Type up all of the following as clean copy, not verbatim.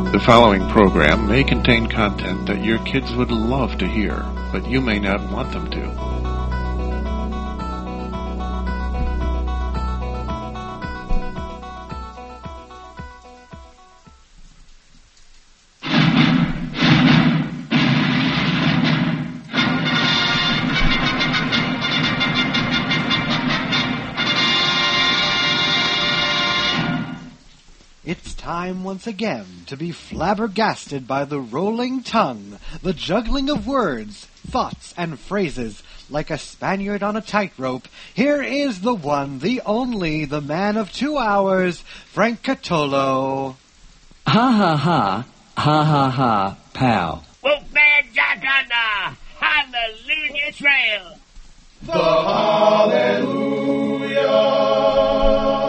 The following program may contain content that your kids would love to hear, but you may not want them to. It's time once again to be flabbergasted by the rolling tongue, the juggling of words, thoughts, and phrases. Like a Spaniard on a tightrope, here is the one, the only, the man of 2 hours, Frank Catolo. Ha ha ha, ha ha ha, pal. Wolfman Jack on the Hallelujah Trail. The Hallelujah.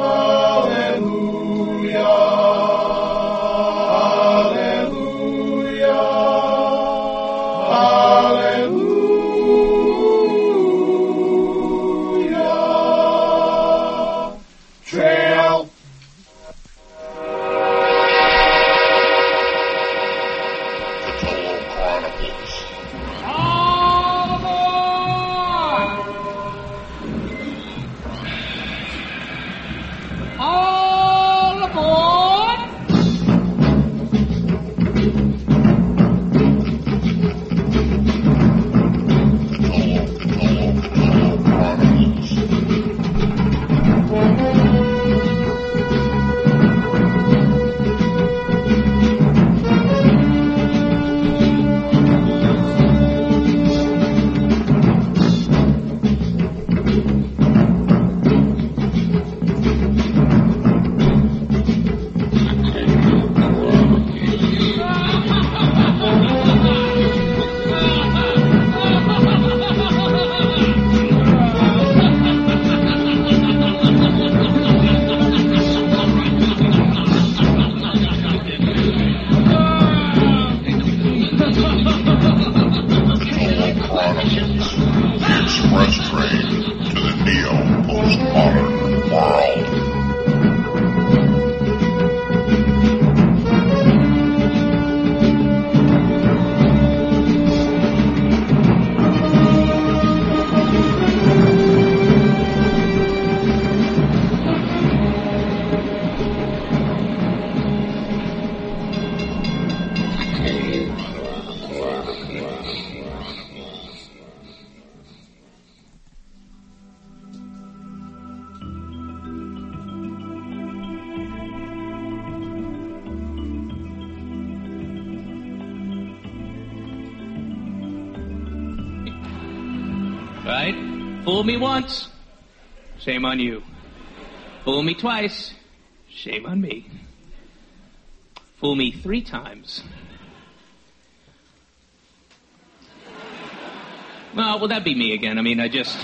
Right? Fool me once, shame on you. Fool me twice, shame on me. Fool me 3 times. Well, that'd be me again. I mean, I just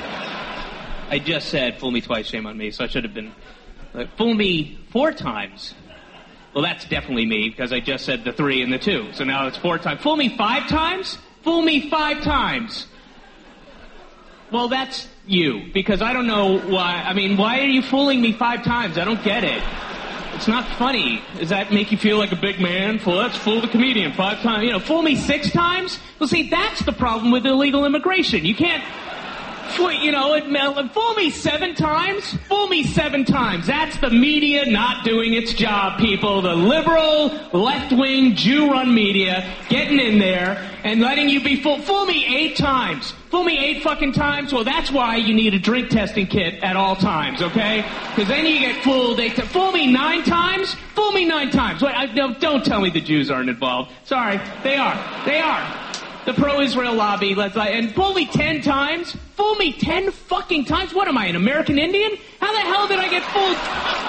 said fool me twice, shame on me, so I should have been fool me 4 times. Well, that's definitely me, because I just said the 3 and the 2, so now it's 4 times. Fool me 5 times? Fool me 5 times. Well, that's you, because I don't know why. I mean, why are you fooling me 5 times? I don't get it. It's not funny. Does that make you feel like a big man? Well, let's fool the comedian 5 times. You know, fool me 6 times? Well, see, that's the problem with illegal immigration. You can't, fool me 7 times? Fool me 7 times. That's the media not doing its job, people. The liberal, left-wing, Jew-run media getting in there and letting you be fooled. Fool me 8 times. Fool me 8 fucking times? Well, that's why you need a drink testing kit at all times, okay? Because then you get fooled. Fool me 9 times? Fool me 9 times. Wait, don't tell me the Jews aren't involved. Sorry, they are. They are. The pro-Israel lobby, and fool me 10 times? Fool me 10 fucking times? What am I, an American Indian? How the hell did I get fooled?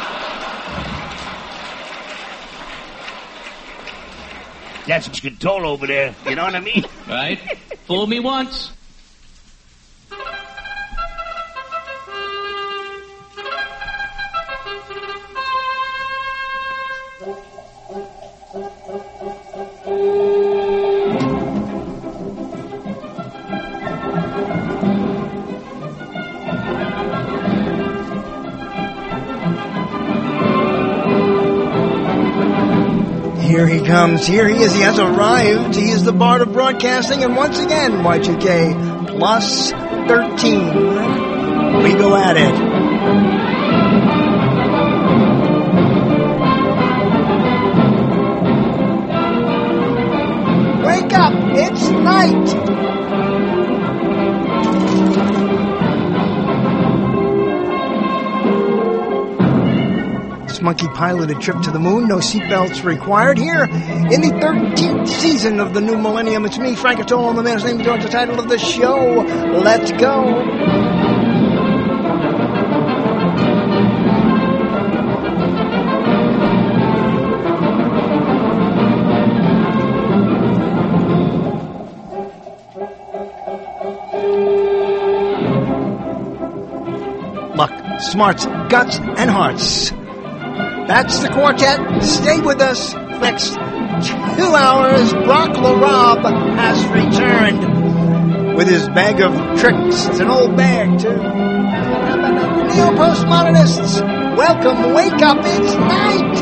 That's Catolo over there. You know what I mean? Right? Fool me once. Here he comes. Here he is. He has arrived. He is the Bard of Broadcasting. And once again, Y2K plus 13. We go at it. Wake up! It's night! Monkey piloted trip to the moon, no seatbelts required. Here in the 13th season of the new millennium, it's me, Frank Catolo, and the man's name is the title of the show. Let's go. Luck, smarts, guts, and hearts. That's the quartet. Stay with us. Next 2 hours, Brock LaRob has returned with his bag of tricks. It's an old bag, too. Neo-postmodernists, welcome. Wake up. It's night.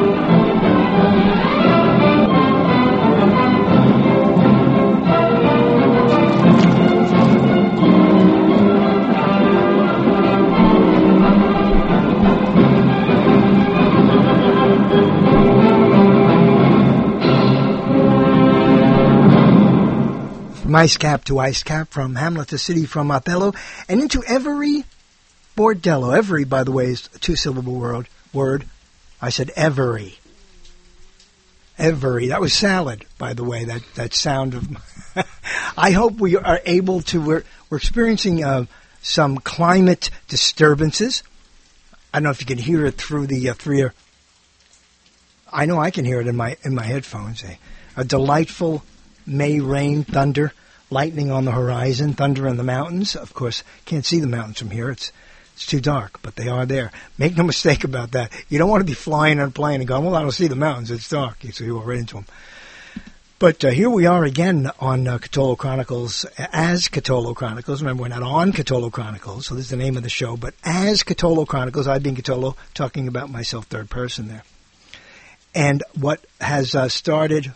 From ice cap to ice cap, from Hamlet to city, from Othello, and into every bordello. Every, by the way, is a two-syllable word. I said every. Every. That was salad, by the way, that sound of... I hope we are able to... We're experiencing some climate disturbances. I don't know if you can hear it through the I know I can hear it in my headphones. A delightful May rain, thunder, lightning on the horizon, thunder in the mountains. Of course, can't see the mountains from here. It's too dark, but they are there. Make no mistake about that. You don't want to be flying on a plane and going, well, I don't see the mountains. It's dark. So you go right into them. But here we are again on Catolo Chronicles, as Catolo Chronicles. Remember, we're not on Catolo Chronicles, so this is the name of the show. But as Catolo Chronicles, I being Catolo, talking about myself third person there. And what has started...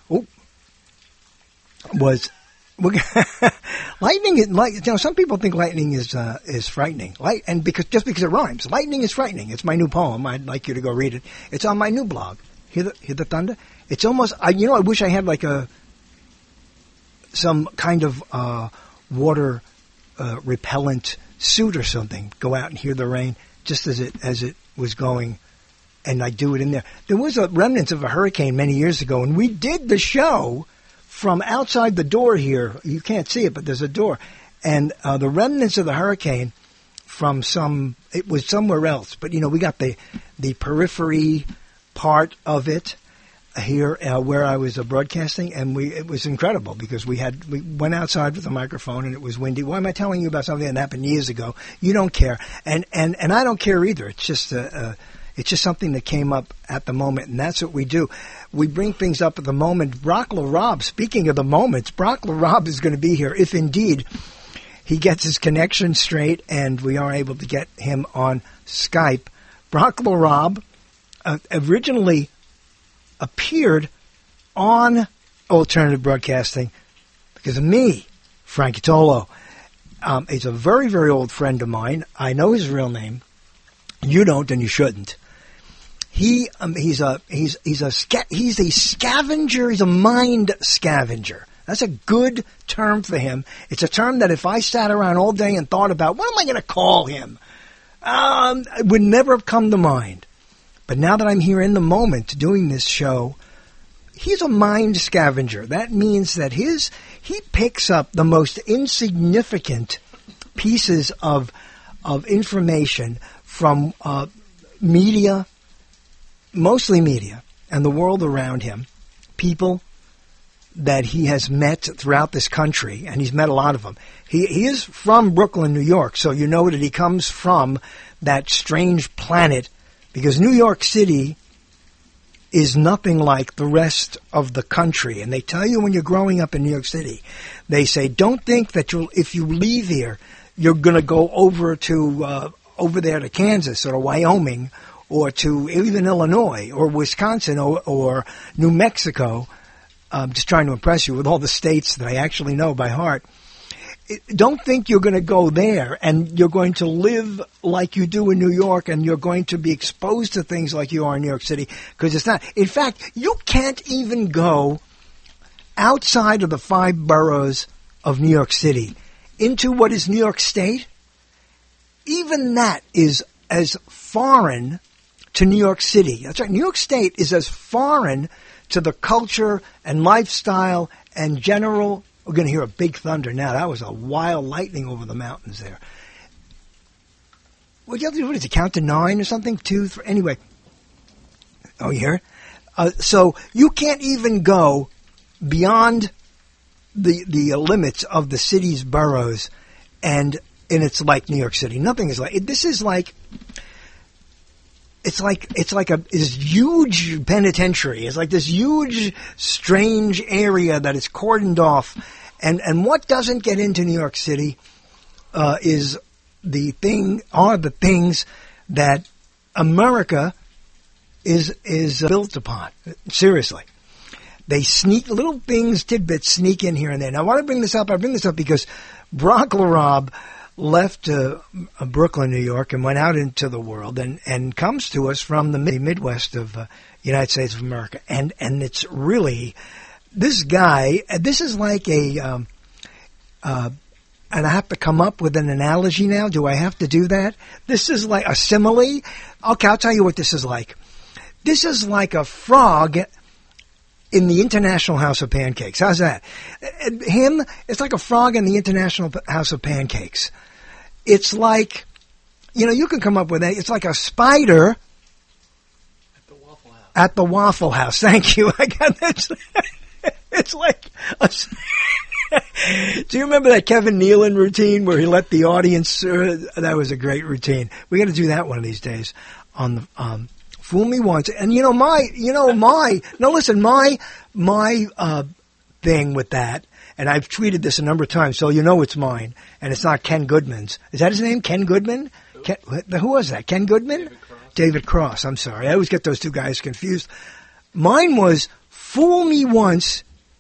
was lightning. Some people think lightning is frightening. Because it rhymes. Lightning is frightening. It's my new poem. I'd like you to go read it. It's on my new blog. Hear the thunder. It's almost. I wish I had like some kind of water repellent suit or something. Go out and hear the rain just as it was going, and I do it in there. There was a remnants of a hurricane many years ago, and we did the show from outside the door here. You can't see it, but there's a door. And the remnants of the hurricane from it was somewhere else. But, we got the periphery part of it here where I was broadcasting. And it was incredible because we went outside with a microphone and it was windy. Why am I telling you about something that happened years ago? You don't care. And I don't care either. It's just something that came up at the moment, and that's what we do. We bring things up at the moment. Brock LaRob, speaking of the moments, Brock LaRob is going to be here if indeed he gets his connection straight and we are able to get him on Skype. Brock LaRob originally appeared on Alternative Broadcasting because of me, Frank Catolo. He's a very, very old friend of mine. I know his real name. You don't, and you shouldn't. He's a scavenger. He's a mind scavenger. That's a good term for him. It's a term that if I sat around all day and thought about, what am I going to call him? It would never have come to mind. But now that I'm here in the moment doing this show, he's a mind scavenger. That means that he picks up the most insignificant pieces of information from media, mostly media, and the world around him, people that he has met throughout this country, and he's met a lot of them. He is from Brooklyn, New York, so you know that he comes from that strange planet, because New York City is nothing like the rest of the country. And they tell you when you're growing up in New York City, they say, don't think that if you leave here, you're going to go over there to Kansas or Wyoming or to even Illinois or Wisconsin or New Mexico. I'm just trying to impress you with all the states that I actually know by heart. Don't think you're going to go there and you're going to live like you do in New York and you're going to be exposed to things like you are in New York City, because it's not. In fact, you can't even go outside of the 5 boroughs of New York City into what is New York State. Even that is as foreign to New York City. That's right. New York State is as foreign to the culture and lifestyle and general. We're going to hear a big thunder now. That was a wild lightning over the mountains there. What do you have to do? What is it, count to 9 or something? 2, 3? Anyway. Oh, you hear it? So you can't even go beyond the limits of the city's boroughs, and it's like New York City. Nothing is like it. This is like it's like this huge penitentiary. It's like this huge, strange area that is cordoned off. And what doesn't get into New York City are the things that America is built upon. Seriously. They sneak little things, tidbits sneak in here and there. Now, why do I bring this up? I bring this up because Brock LaRob left Brooklyn, New York, and went out into the world, and comes to us from the Midwest of United States of America. And it's really, this guy, this is like and I have to come up with an analogy now. Do I have to do that? This is like a simile. Okay, I'll tell you what this is like. This is like a frog in the International House of Pancakes. How's that? It's like a frog in the International House of Pancakes. It's like, you can come up with that. It's like a spider at the Waffle House. Thank you. I got that. It's like do you remember that Kevin Nealon routine where he let the audience? That was a great routine. We got to do that one of these days on the Fool Me Once. And my thing with that, and I've tweeted this a number of times, so it's mine, and it's not Ken Goodman's. Is that his name? Ken Goodman? Who was that? Ken Goodman? David Cross. I'm sorry. I always get those two guys confused. Mine was, fool me once,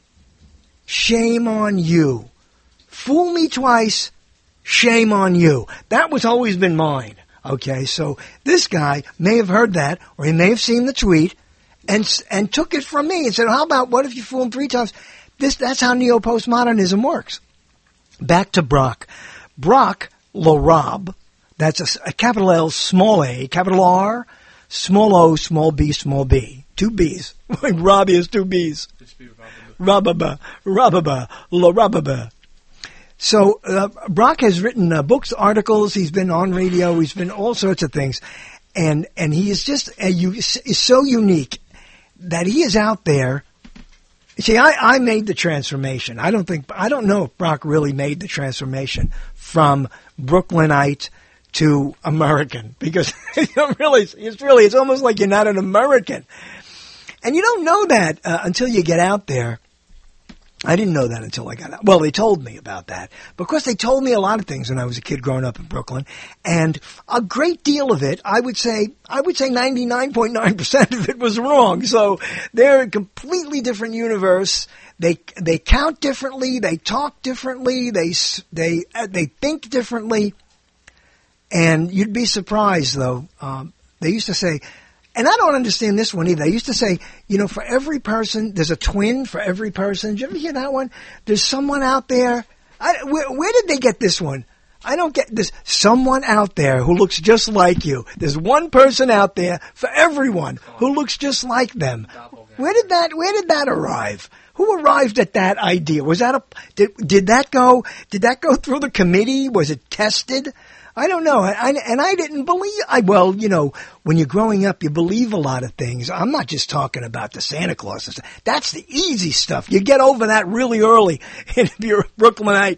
shame on you. Fool me twice, shame on you. That was always been mine. Okay, so this guy may have heard that, or he may have seen the tweet, and took it from me and said, how about, what if you fool him 3 times? That's how neo-postmodernism works. Back to Brock. Brock LaRob, that's a capital L, small a, capital R, small o, small b, small b. 2 B's. Like Robbie has 2 B's. Rababa, LaRababa. So Brock has written books, articles. He's been on radio. He's been all sorts of things, and he is just is so unique that he is out there. See, I made the transformation. I don't know if Brock really made the transformation from Brooklynite to American, because it's almost like you're not an American, and you don't know that until you get out there. I didn't know that until I got out. Well, they told me about that. Because they told me a lot of things when I was a kid growing up in Brooklyn. And a great deal of it, I would say 99.9% of it was wrong. So they're a completely different universe. They count differently. They talk differently. They think differently. And you'd be surprised, though. They used to say, and I don't understand this one either. They used to say, for every person, there's a twin for every person. Did you ever hear that one? There's someone out there. Where did they get this one? I don't get this. Someone out there who looks just like you. There's one person out there for everyone who looks just like them. Where did that arrive? Who arrived at that idea? Was that did that go through the committee? Was it tested? I don't know. And I didn't believe, when you're growing up, you believe a lot of things. I'm not just talking about the Santa Claus and stuff. That's the easy stuff. You get over that really early if you're a Brooklynite,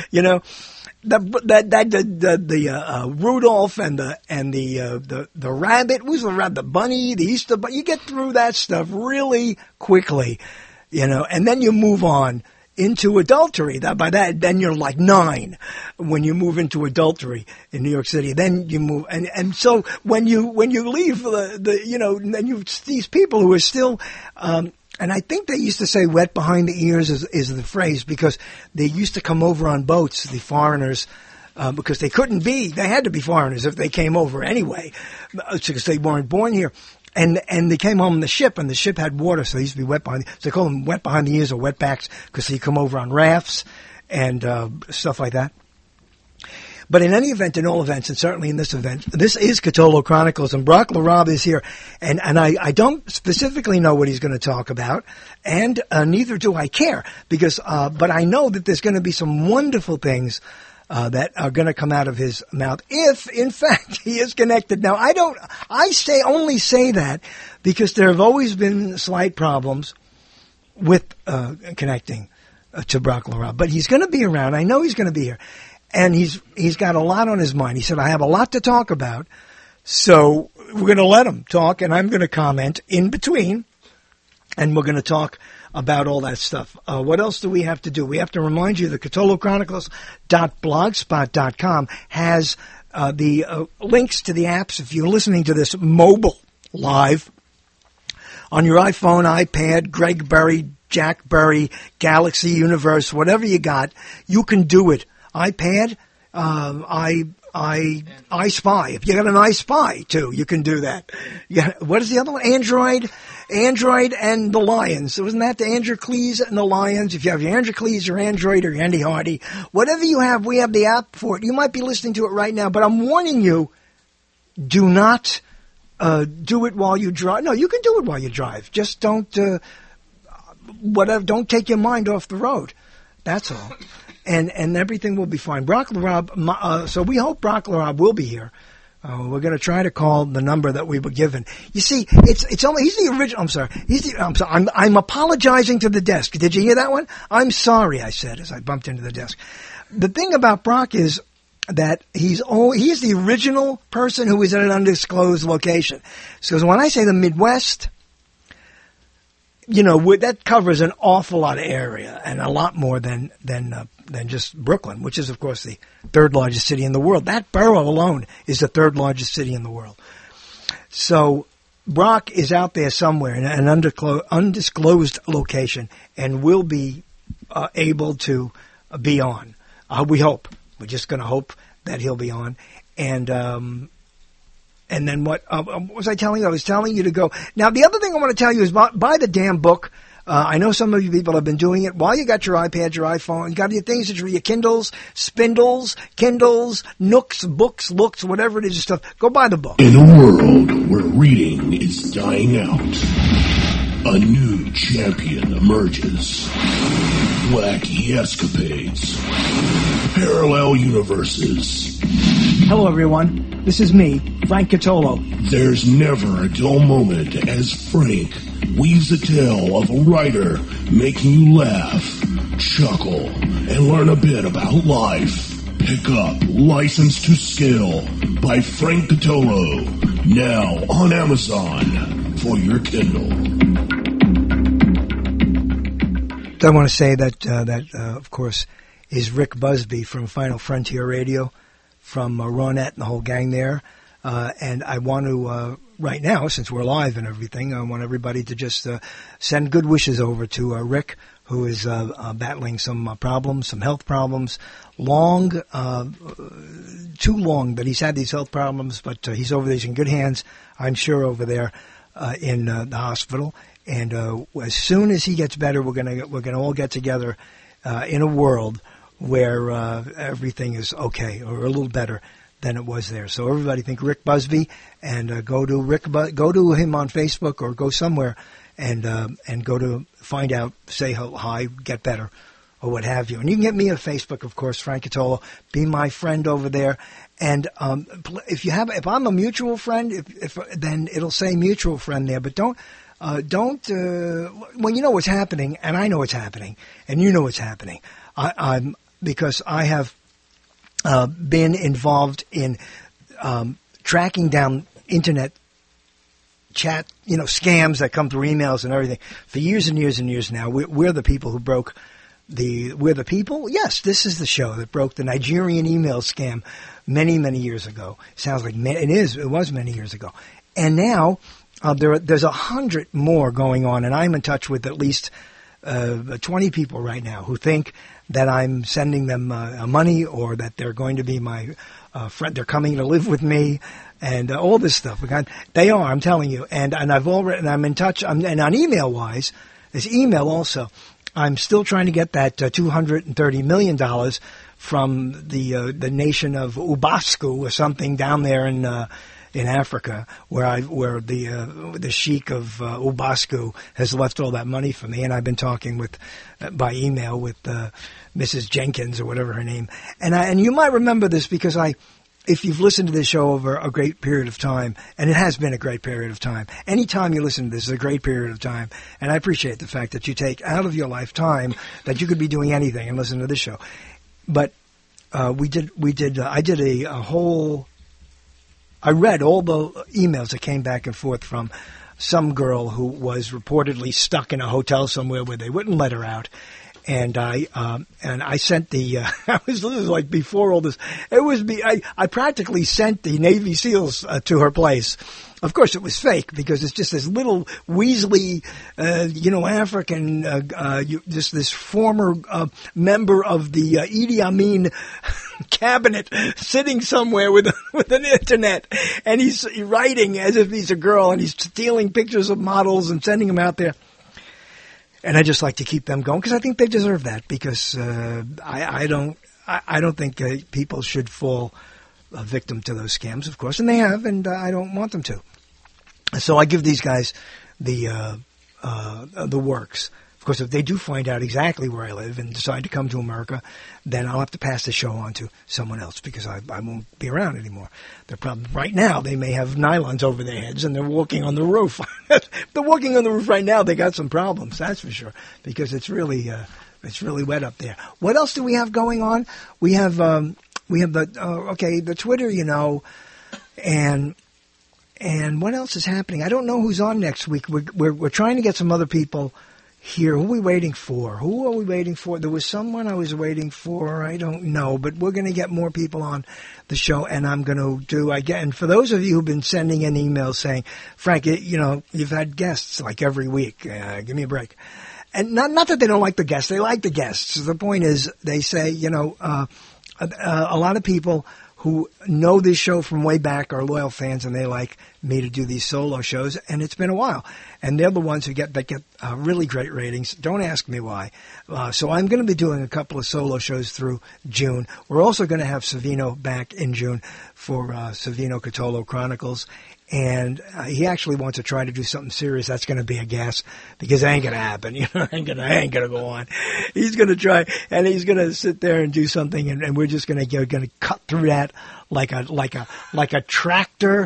The Rudolph and the rabbit, was the rabbit, the bunny, the Easter bunny, you get through that stuff really quickly, and then you move on into adultery. Then you're like 9 when you move into adultery in New York City. Then you move, and so when you leave then these people who are still, and I think they used to say "wet behind the ears" is the phrase, because they used to come over on boats, the foreigners. Because they had to be foreigners if they came over anyway, because they weren't born here. And they came home in the ship, and the ship had water, so they used to be wet behind. So they call them wet behind the ears or wetbacks, because they come over on rafts and stuff like that. But in any event, in all events, and certainly in this event, this is Cthulhu Chronicles, and Brock LaRob is here. And I don't specifically know what he's going to talk about, and neither do I care, because but I know that there's going to be some wonderful things that are going to come out of his mouth if, in fact, he is connected. Now, I only say that because there have always been slight problems with connecting to Brock LaRob. But he's going to be around. I know he's going to be here. And he's got a lot on his mind. He said, I have a lot to talk about, so we're going to let him talk, and I'm going to comment in between, and we're going to talk about all that stuff. What else do we have to do? We have to remind you that CthulhuChronicles.blogspot.com has the links to the apps if you're listening to this mobile live on your iPhone, iPad, Greg Berry, Jack Berry, Galaxy Universe, whatever you got, you can do it. iPad, iSpy. If you got an iSpy too, you can do that. What is the other one? Android and the Lions. Wasn't that the Androcles and the Lions? If you have your Androcles, your Android, or your Andy Hardy, whatever you have, we have the app for it. You might be listening to it right now, but I'm warning you, do not do it while you drive. No, you can do it while you drive. Just don't take your mind off the road. That's all. And everything will be fine. Brock LaRob, so we hope Brock LaRob will be here. We're going to try to call the number that we were given. You see, it's only, he's the original, I'm sorry. I'm apologizing to the desk. Did you hear that one? I'm sorry, I said as I bumped into the desk. The thing about Brock is that he's the original person who is in an undisclosed location. So when I say the Midwest, that covers an awful lot of area and a lot more than just Brooklyn, which is, of course, the third largest city in the world. That borough alone is the third largest city in the world. So Brock is out there somewhere in an undisclosed location and will be able to be on. We hope. We're just going to hope that he'll be on. And then what was I telling you? I was telling you to go. Now, the other thing I want to tell you is buy the damn book. I know some of you people have been doing it. While you got your iPad, your iPhone, you got your things that your Kindles, Spindles, Kindles, Nooks, Books, Looks, whatever it is, stuff. Go buy the book. In a world where reading is dying out, a new champion emerges. Wacky escapades, parallel universes. Hello, everyone. This is me, Frank Cthulhu. There's never a dull moment as Frank weaves a tale of a writer making you laugh, chuckle, and learn a bit about life. Pick up License to Skill by Frank Cthulhu, now on Amazon for your Kindle. I want to say that, of course, is Rick Busby from Final Frontier Radio, from Ronette and the whole gang there. And I want to, right now, since we're live and everything, I want everybody to just send good wishes over to Rick, who is battling some problems, some health problems. Too long that he's had these health problems, but he's over there. He's in good hands, I'm sure, over there in the hospital. And as soon as he gets better, we're gonna all get together in a world where everything is okay or a little better than it was there. So everybody think Rick Busby and go to him on Facebook or go somewhere and go to find out, say hi, get better, or what have you. And you can get me on Facebook, of course, Frank Cthulhu. Be my friend over there. And if I'm a mutual friend, if then it'll say mutual friend there. But don't when you know what's happening, and I know what's happening, and you know what's happening. I'm because I have been involved in tracking down internet chat, scams that come through emails and everything for years and years and years now. We're the people who broke We're the People? Yes, this is the show that broke the Nigerian email scam many, many years ago. Sounds like it was many years ago. And now there's 100 more going on, and I'm in touch with at least 20 people right now who think that I'm sending them money, or that they're going to be my friend. They're coming to live with me, and all this stuff. They are, I'm telling you. And I'm in touch. And on email wise, this email also, I'm still trying to get that $230 million from the nation of Ubasku or something down there in Africa, where the sheik of Ubasku has left all that money for me, and I've been talking by email with Mrs. Jenkins or whatever her name, and you might remember this because if you've listened to this show over a great period of time, and it has been a great period of time, any time you listen to this is a great period of time, and I appreciate the fact that you take out of your life time that you could be doing anything and listen to this show. But I read all the emails that came back and forth from some girl who was reportedly stuck in a hotel somewhere where they wouldn't let her out. And I sent this was like before all this. I practically sent the Navy SEALs to her place. Of course, it was fake because it's just this little Weasley, African, just this former member of the Idi Amin cabinet sitting somewhere with an internet, and he's writing as if he's a girl, and he's stealing pictures of models and sending them out there. And I just like to keep them going because I think they deserve that. Because I don't think people should fall a victim to those scams, of course, and they have, and I don't want them to. So I give these guys the works. Of course, if they do find out exactly where I live and decide to come to America, then I'll have to pass the show on to someone else because I won't be around anymore. They're probably, right now, they may have nylons over their heads and they're walking on the roof. If they're walking on the roof right now, they got some problems, that's for sure, because it's really wet up there. What else do we have going on? We have the Twitter, and what else is happening? I don't know who's on next week. We're trying to get some other people here. Who are we waiting for? There was someone I was waiting for. I don't know, but we're going to get more people on the show, and I'm going to do again. For those of you who've been sending in emails saying, Frank, you've had guests like every week. Give me a break. And not that they don't like the guests. They like the guests. The point is, they say, a lot of people who know this show from way back are loyal fans, and they like me to do these solo shows, and it's been a while. And they're the ones who get really great ratings. Don't ask me why. So I'm going to be doing a couple of solo shows through June. We're also going to have Savino back in June for Savino Catolo Chronicles. And he actually wants to try to do something serious. That's going to be a gas because it ain't going to happen. Ain't going to go on. He's going to try, and he's going to sit there and do something, and we're just going to cut through that like a tractor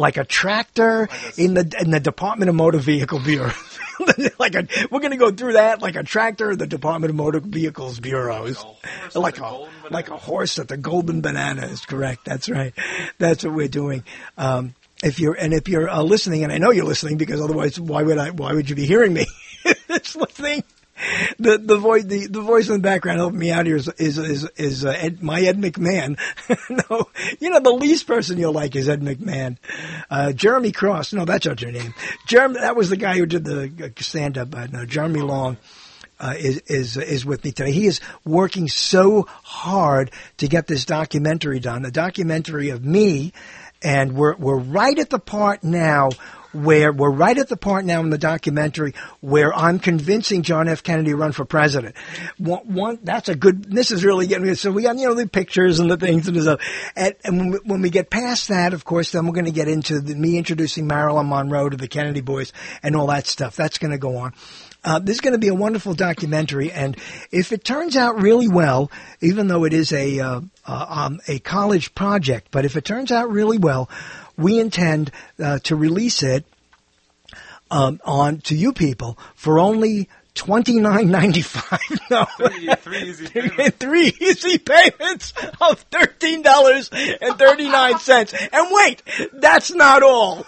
in the Department of Motor Vehicle Bureau. We're going to go through that like a tractor in the Department of Motor Vehicles Bureaus. Like a horse at the Golden Banana is correct. That's right. That's what we're doing. If you're listening, and I know you're listening because otherwise, why would you be hearing me? It's listening. The voice in the background helping me out here is my Ed McMahon. No, the least person you'll like is Ed McMahon. Jeremy Cross. No, that's not your name. That was the guy who did the stand up. No, Jeremy Long. Is with me today. He is working so hard to get this documentary done, a documentary of me. And we're right at the part now in the documentary where I'm convincing John F. Kennedy to run for president. This is really getting me. So we got, the pictures and the things and stuff. And when we get past that, of course, then we're going to get into me introducing Marilyn Monroe to the Kennedy boys and all that stuff. That's going to go on. This is going to be a wonderful documentary, and if it turns out really well, even though it is a college project, but if it turns out really well, we intend to release it on to you people for only $29.95. No, three easy payments. 3 easy payments of $13.39. And wait, that's not all.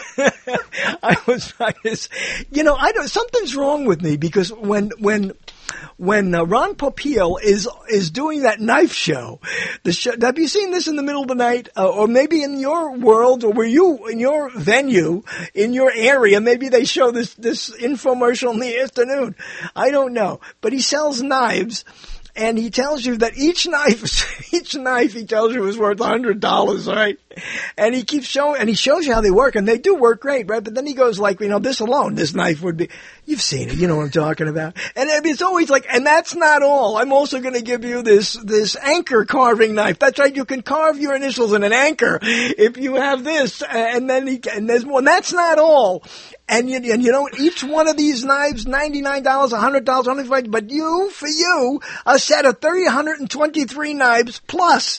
something's wrong with me because when when Ron Popeil is doing that knife show. Have you seen this in the middle of the night, or maybe in your world, or were you in your venue, in your area? Maybe they show this infomercial in the afternoon. I don't know, but he sells knives. And he tells you that each knife he tells you is worth $100, right? And he keeps showing, and he shows you how they work, and they do work great, right? But then he goes like, this alone, this knife would be, you've seen it, you know what I'm talking about. And it's always like, and that's not all. I'm also going to give you this anchor carving knife. That's right, you can carve your initials in an anchor if you have this, and there's more. And that's not all. And each one of these knives, $99, $100, $105, but for you, a set of 123 knives plus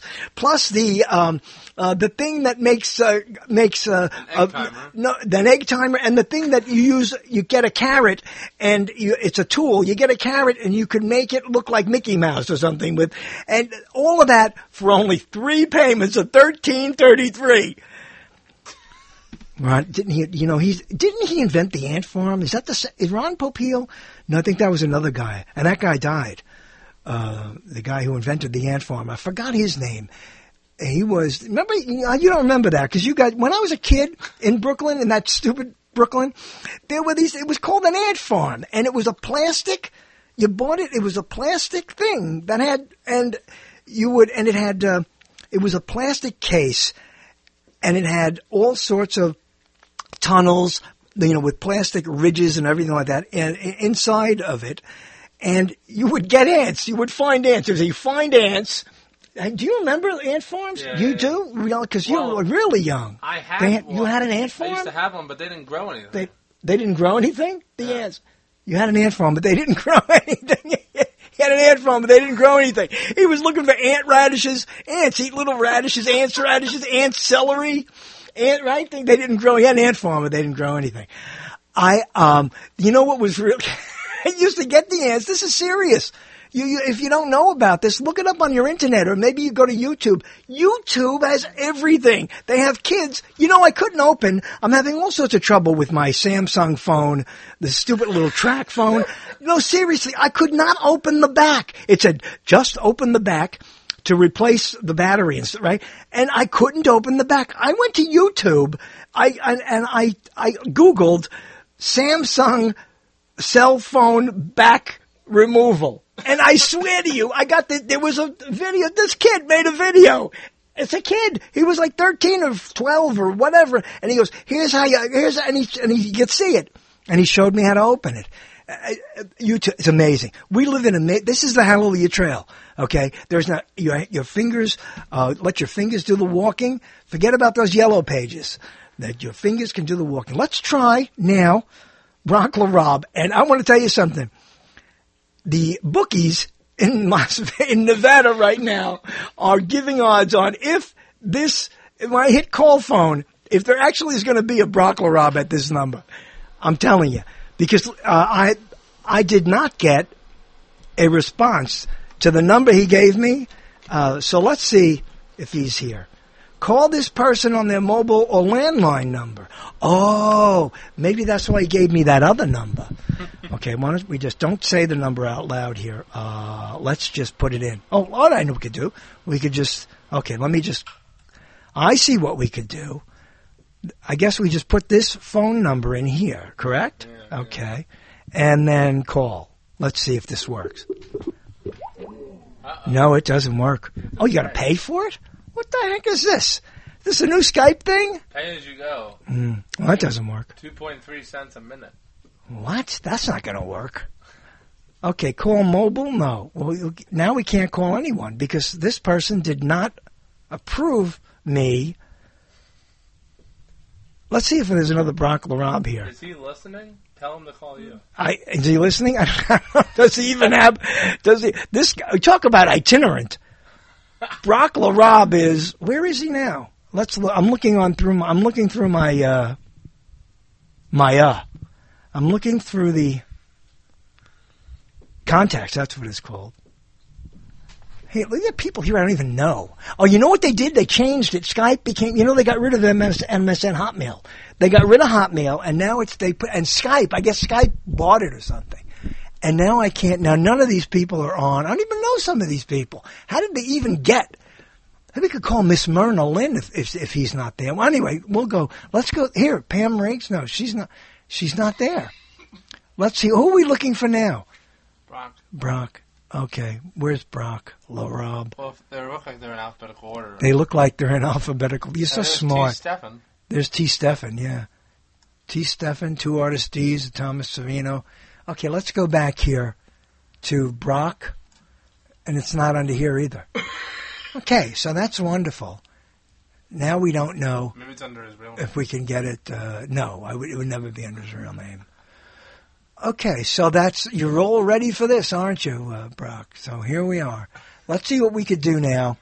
the thing that makes an egg timer, and the thing that you use, you get a carrot, and it's a tool. You get a carrot, and you can make it look like Mickey Mouse or something and all of that for only 3 payments of $13.33. Ron, didn't he invent the ant farm? Is Ron Popeil? No, I think that was another guy, and that guy died. The guy who invented the ant farm. I forgot his name. He was, remember, you don't remember that, because when I was a kid in Brooklyn, in that stupid Brooklyn, there were it was called an ant farm, and it was a plastic, you bought it was a plastic thing that had, it was a plastic case, and it had all sorts of tunnels, with plastic ridges and everything like that, and inside of it, and you would get ants. You would find ants. You find ants. Do you remember ant farms? Yeah, you do? Because you were really young. I had one. You had an ant farm? I used to have one, but they didn't grow anything. They didn't grow anything? The ants. You had an ant farm, but they didn't grow anything. He had an ant farm, but they didn't grow anything. He was looking for ant radishes. Ants eat little radishes, ant celery. Right? They didn't grow. He had an ant farm, but they didn't grow anything. You know what was real? I used to get the ants. This is serious. If you don't know about this, look it up on your internet, or maybe you go to YouTube. YouTube has everything. They have kids. I couldn't open. I'm having all sorts of trouble with my Samsung phone, the stupid little track phone. No, seriously, I could not open the back. It said, just open the back to replace the battery, right? And I couldn't open the back. I went to YouTube. I Googled Samsung cell phone back removal. And I swear to you, there was a video, this kid made a video. It's a kid. He was like 13 or 12 or whatever. And he goes, and he could see it. And he showed me how to open it. It's amazing. We live in this is the Hallelujah Trail. Okay. There's not, your fingers, let your fingers do the walking. Forget about those yellow pages. That your fingers can do the walking. Let's try now, Bronx Rob. And I want to tell you something. The bookies in Nevada right now are giving odds on if I hit call phone, if there actually is going to be a Bronx Rob at this number. I'm telling you. Because I did not get a response to the number he gave me. So let's see if he's here. Call this person on their mobile or landline number. Oh, maybe that's why he gave me that other number. Okay, why don't we just don't say the number out loud here. Let's just put it in. Oh, what I know we could do. We could just, okay, I see what we could do. I guess we just put this phone number in here, correct? Yeah, okay. Yeah. And then call. Let's see if this works. No, it doesn't work. Oh, you got to pay for it? What the heck is this? Is this a new Skype thing? Pay as you go. Well, that doesn't work. 2.3 cents a minute. What? That's not going to work. Okay, call mobile? No. Well, now we can't call anyone because this person did not approve me. Let's see if there's another Bronx Rob here. Is he listening? Tell him to call you. Is he listening? Does he even have? Does he? This guy, talk about itinerant. Bronx Rob is. Where is he now? Let's look. I'm looking through my. I'm looking through the contacts. That's what it's called. Hey, look at people here I don't even know. Oh, you know what they did? They changed it. Skype became, they got rid of MSN Hotmail. They got rid of Hotmail, and now and Skype, I guess Skype bought it or something. And now I can't. Now none of these people are on. I don't even know some of these people. How did they even get? Maybe we could call Miss Myrna Lynn if he's not there. Well, anyway, we'll go. Let's go here. Pam Riggs? No, she's not. She's not there. Let's see. Who are we looking for now? Brock. Okay. Where's Brock? Hello, Rob. Well, they look like they're in alphabetical order. They look like they're in alphabetical. You're so smart. T. Stefan. There's T. Stefan, yeah. T. Stefan, two artist D's, Thomas Savino. Okay, let's go back here to Brock. And it's not under here either. Okay, so that's wonderful. Now we don't know. Maybe it's under his real name. If we can get it. No, it would never be under his real name. Okay, so you're all ready for this, aren't you, Brock? So here we are. Let's see what we could do now.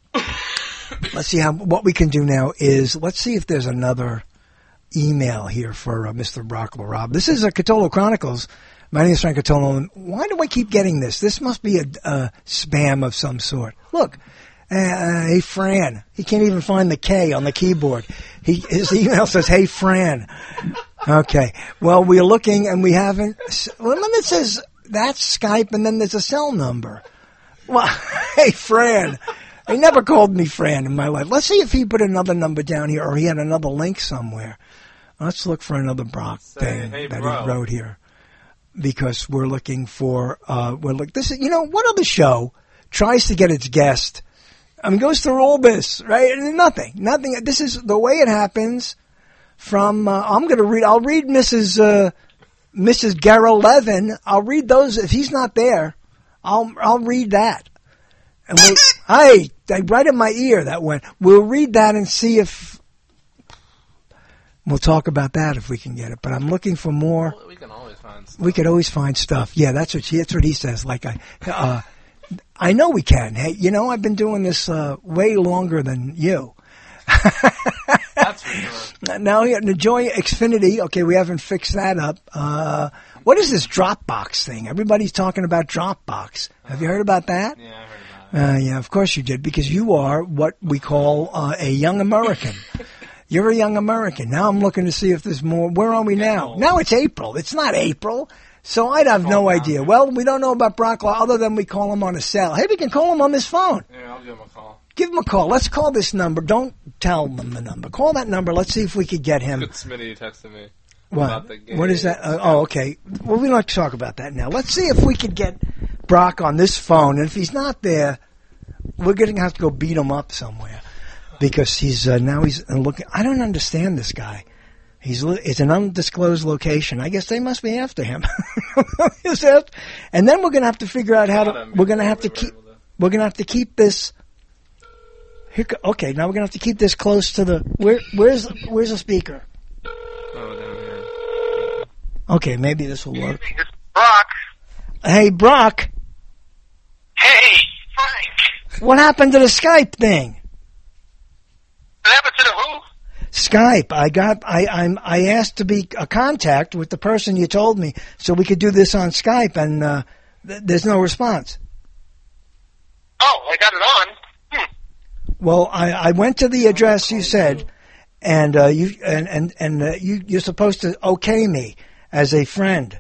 Let's see what we can do now is, let's see if there's another email here for Mr. Brock LaRob. This is Catolo Chronicles. My name is Frank Catolo. Why do I keep getting this? This must be a spam of some sort. Look. Hey, Fran. He can't even find the K on the keyboard. His email says, hey, Fran. Okay. Well, we're looking and we haven't. Well, then it says that's Skype and then there's a cell number. Well, hey, Fran. He never called me Fran in my life. Let's see if he put another number down here or he had another link somewhere. Let's look for another Brock thing that he wrote here. Because we're looking for, this is, what other show tries to get its guest? Goes through all this, right? And nothing. This is the way it happens from, I'll read Mrs. Garrow Levin. I'll read those. If he's not there, I'll read that. And right in my ear that went. We'll read that and see if, we'll talk about that if we can get it. But I'm looking for more. We can always find stuff. We could always find stuff. Yeah, that's what he says. Like I know we can. Hey, I've been doing this way longer than you. That's for sure. Now, enjoy Xfinity. Okay, we haven't fixed that up. What is this Dropbox thing? Everybody's talking about Dropbox. Have you heard about that? Yeah, I heard about it. Yeah, of course you did, because you are what we call a young American. You're a young American. Now I'm looking to see if there's more. Where are we now? Now it's April. It's not April. So I'd have no idea. Well, we don't know about Brock Law other than we call him on a cell. Hey, we can call him on this phone. Yeah, I'll give him a call. Give him a call. Let's call this number. Don't tell them the number. Call that number. Let's see if we could get him. Good Smitty texted me. What? What is that? Okay. Well, we don't have to talk about that now. Let's see if we could get Brock on this phone. And if he's not there, we're going to have to go beat him up somewhere. Because he's looking. I don't understand this guy. It's an undisclosed location. I guess they must be after him. And then we're going to have to figure out how to. We're going to have to keep this. Here, okay, now we're going to have to keep this close to the. Where's the speaker? Oh, down here. Okay, maybe this will work. It's Brock. Hey, Brock. Hey, Frank. What happened to the Skype thing? What happened to the who? Skype. I asked to be a contact with the person you told me so we could do this on Skype, and there's no response. Oh, I got it on. Well, I went to the address you said, and you're supposed to okay me as a friend,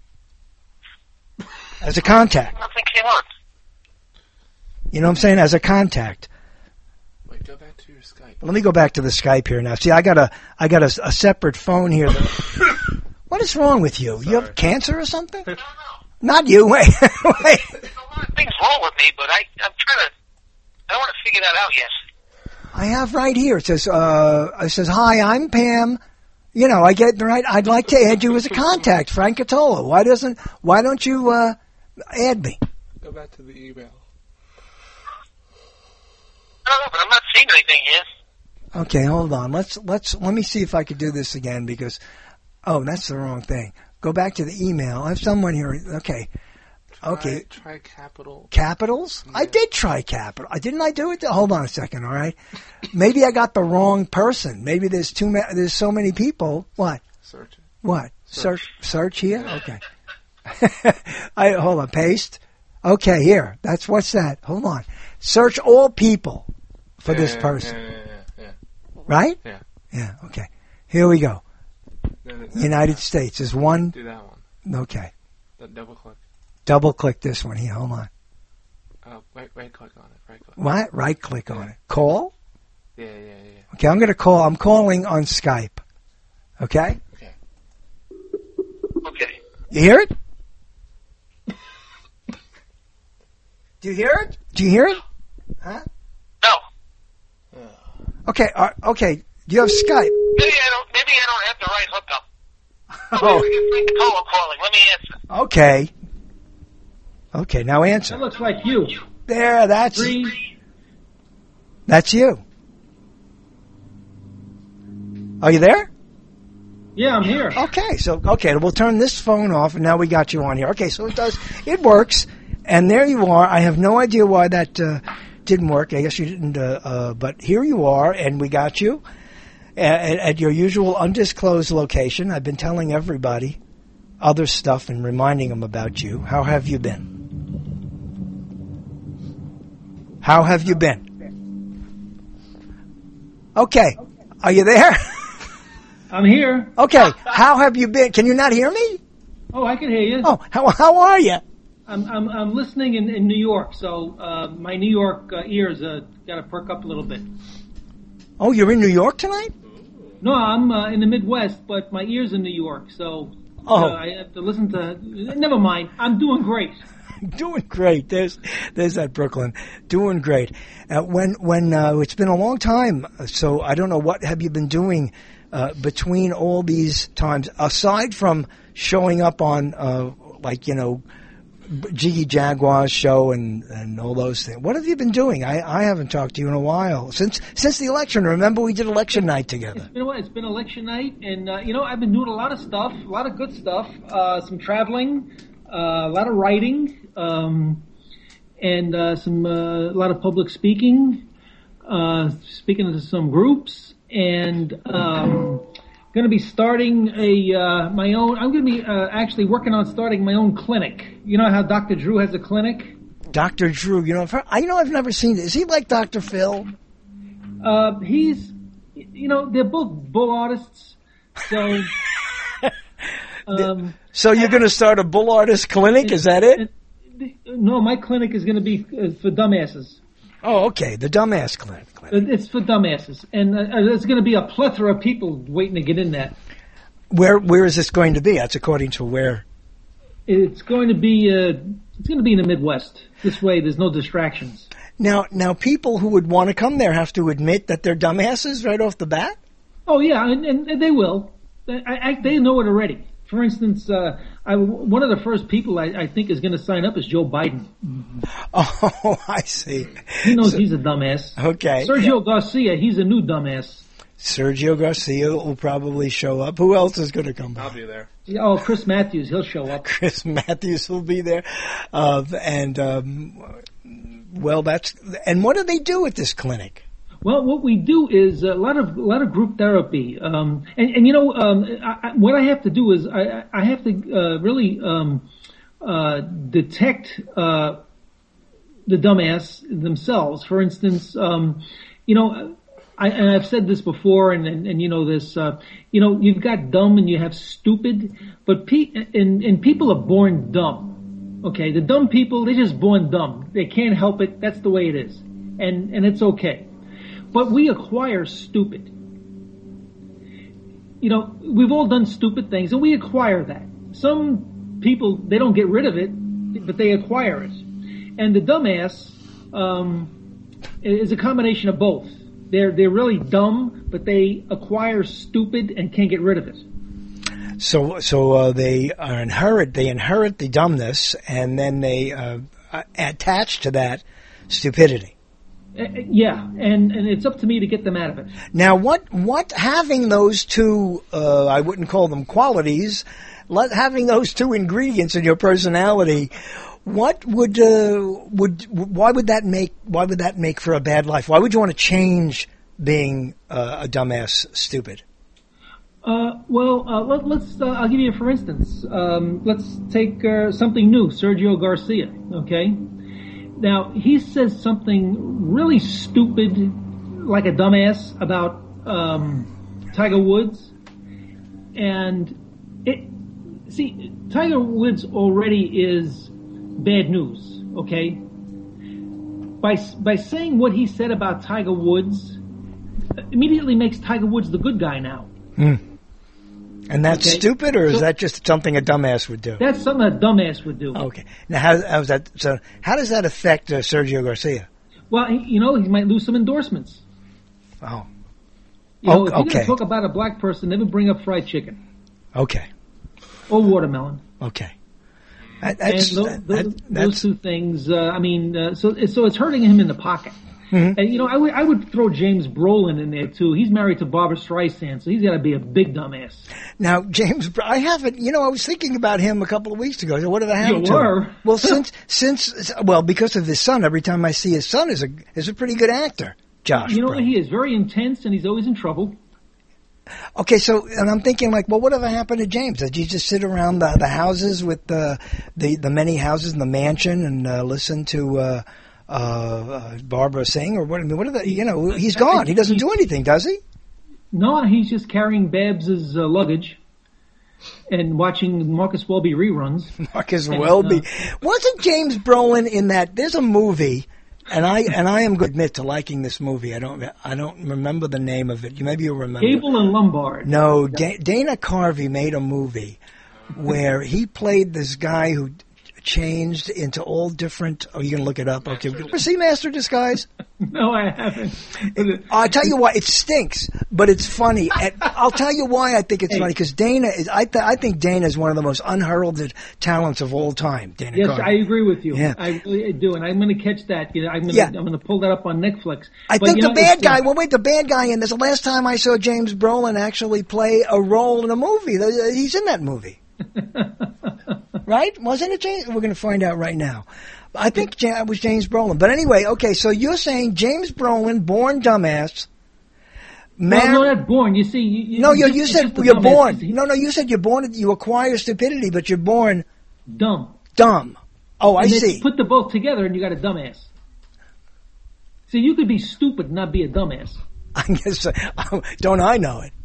as a contact. Nothing came on. You know what I'm saying? As a contact. Wait, go back to your Skype. Let me go back to the Skype here now. See, I got a separate phone here. What is wrong with you? Sorry. You have cancer or something? No. Not you. Wait. There's a lot of things wrong with me, but I don't want to figure that out yet. I have right here. It says, hi, I'm Pam. I get right. I'd like to add you as a contact, Frank Catolo. Why don't you add me? Go back to the email. I don't know, but I'm not seeing anything here. Okay, hold on. Let me see if I could do this again because, that's the wrong thing. Go back to the email. I have someone here. Okay. Okay. Try capital. Capitals? Yeah. I did try capital. Didn't I do it? Hold on a second, all right? Maybe I got the wrong person. Maybe there's so many people. What? Search it. What? Search here? Yeah. Okay. Hold on. Paste. Okay, here. What's that? Hold on. Search all people for this person. Yeah. Right? Yeah. Yeah, okay. Here we go. United States is one. Do that one. Okay. Double click. Double click this one here. Hold on. Right click on it. Right click. What? Right click on it. Call? Yeah. Okay, I'm going to call. I'm calling on Skype. Okay? Okay. You hear it? Do you hear it? Do you hear it? Huh? No. Okay, okay. Do you have Skype? Maybe I don't have the right hookup. Oh. It's the call I'm calling. Let me answer. Okay. Okay, now answer. That looks like you. There, that's you. Are you there? Yeah, I'm here. Okay, we'll turn this phone off, and now we got you on here. Okay, so it works, and there you are. I have no idea why that didn't work. I guess you didn't, but here you are, and we got you at your usual undisclosed location. I've been telling everybody other stuff and reminding them about you. How have you been? How have you been? Okay, are you there? I'm here. Okay, how have you been? Can you not hear me? Oh, I can hear you. Oh, how are you? I'm listening in New York, so my New York ears got to perk up a little bit. Oh, you're in New York tonight? No, I'm in the Midwest, but my ears in New York, so I have to listen to. Never mind, I'm doing great. Doing great. There's that Brooklyn. Doing great. When it's been a long time, so I don't know what have you been doing between all these times, aside from showing up on Jiggy Jaguar's show and all those things. What have you been doing? I haven't talked to you in a while since the election. Remember we did election night together. It's been election night, and I've been doing a lot of stuff, a lot of good stuff, some traveling, a lot of writing, and a lot of public speaking, speaking to some groups, and going to be starting my own. I'm going to be actually working on starting my own clinic. You know how Dr. Drew has a clinic? Dr. Drew, I've never seen it. Is he like Dr. Phil? He's, they're both bull artists. So, so you're going to start a bull artist clinic? Is that it? No, my clinic is going to be for dumbasses. Oh, okay. The dumbass clinic. It's for dumbasses, and there's going to be a plethora of people waiting to get in that. Where is this going to be? That's according to where. It's going to be in the Midwest. This way, there's no distractions. Now, people who would want to come there have to admit that they're dumbasses right off the bat. Oh yeah, and they will. They know it already. For instance, one of the first people I think is going to sign up is Joe Biden. Oh, I see. He knows he's a dumbass. Okay. Sergio Garcia, he's a new dumbass. Sergio Garcia will probably show up. Who else is going to come by? I'll be there. Oh, Chris Matthews, he'll show up. Chris Matthews will be there. What do they do at this clinic? Well, what we do is a lot of group therapy, what I have to do is I have to really detect the dumbass themselves. For instance, I've said this before, and you know this. You've got dumb and you have stupid, but people are born dumb. Okay, the dumb people, they're just born dumb. They can't help it. That's the way it is, and it's okay. But we acquire stupid. We've all done stupid things, and we acquire that. Some people, they don't get rid of it, but they acquire it. And the dumbass is a combination of both. They're really dumb, but they acquire stupid and can't get rid of it. So they inherit the dumbness, and then they attach to that stupidity. Yeah, and it's up to me to get them out of it. Now, what having those two, I wouldn't call them qualities, having those two ingredients in your personality, why would that make for a bad life? Why would you want to change being a dumbass stupid? Let's. I'll give you for instance. Let's take something new, Sergio Garcia. Okay. Now, he says something really stupid, like a dumbass, about Tiger Woods. And Tiger Woods already is bad news, okay? By saying what he said about Tiger Woods, immediately makes Tiger Woods the good guy now. And that's stupid, or is that just something a dumbass would do? That's something a dumbass would do. Okay. Now, how does that affect Sergio Garcia? Well, he might lose some endorsements. Oh. If you're going to talk about a black person, never bring up fried chicken. Okay. Or watermelon. Okay. Those two things, so it's hurting him in the pocket. Mm-hmm. And, I would throw James Brolin in there, too. He's married to Barbara Streisand, so he's got to be a big dumbass. Now, James, I haven't, I was thinking about him a couple of weeks ago. So what did I have to him? Well, because of his son, every time I see his son is a pretty good actor, Josh. He is very intense, and he's always in trouble. Okay, and I'm thinking whatever happened to James? Did you just sit around the houses with the many houses in the mansion and listen to Barbara sing, or what? I mean, what are the? He's gone. He doesn't do anything, does he? No, he's just carrying Babs's luggage and watching Marcus Welby reruns. Marcus Welby wasn't James Brolin in that? There's a movie. And I am going to admit to liking this movie. I don't remember the name of it. Maybe you'll remember. Gable and Lombard. No, Dana Carvey made a movie where he played this guy who changed into all different. Oh, you're going to look it up? Okay. Ever see Master Disguise? No, I haven't. I'll tell you why. It stinks, but it's funny. And I'll tell you why I think it's funny, because Dana is. I think Dana is one of the most unheralded talents of all time. Dana Yes, Carvey. I agree with you. Yeah. I really do, and I'm going to catch that. I'm going to pull that up on Netflix. I think the bad guy. Well, wait, the bad guy in this. The last time I saw James Brolin actually play a role in a movie, he's in that movie. Right? Wasn't it James? We're going to find out right now. I think it was James Brolin. But anyway, okay, so you're saying James Brolin, born dumbass. No, not born. You see... You said you're born. No, you said you're born, you acquire stupidity, but you're born... Dumb. Oh, I and see. Put the both together and you got a dumbass. See, you could be stupid and not be a dumbass. I guess, don't I know it?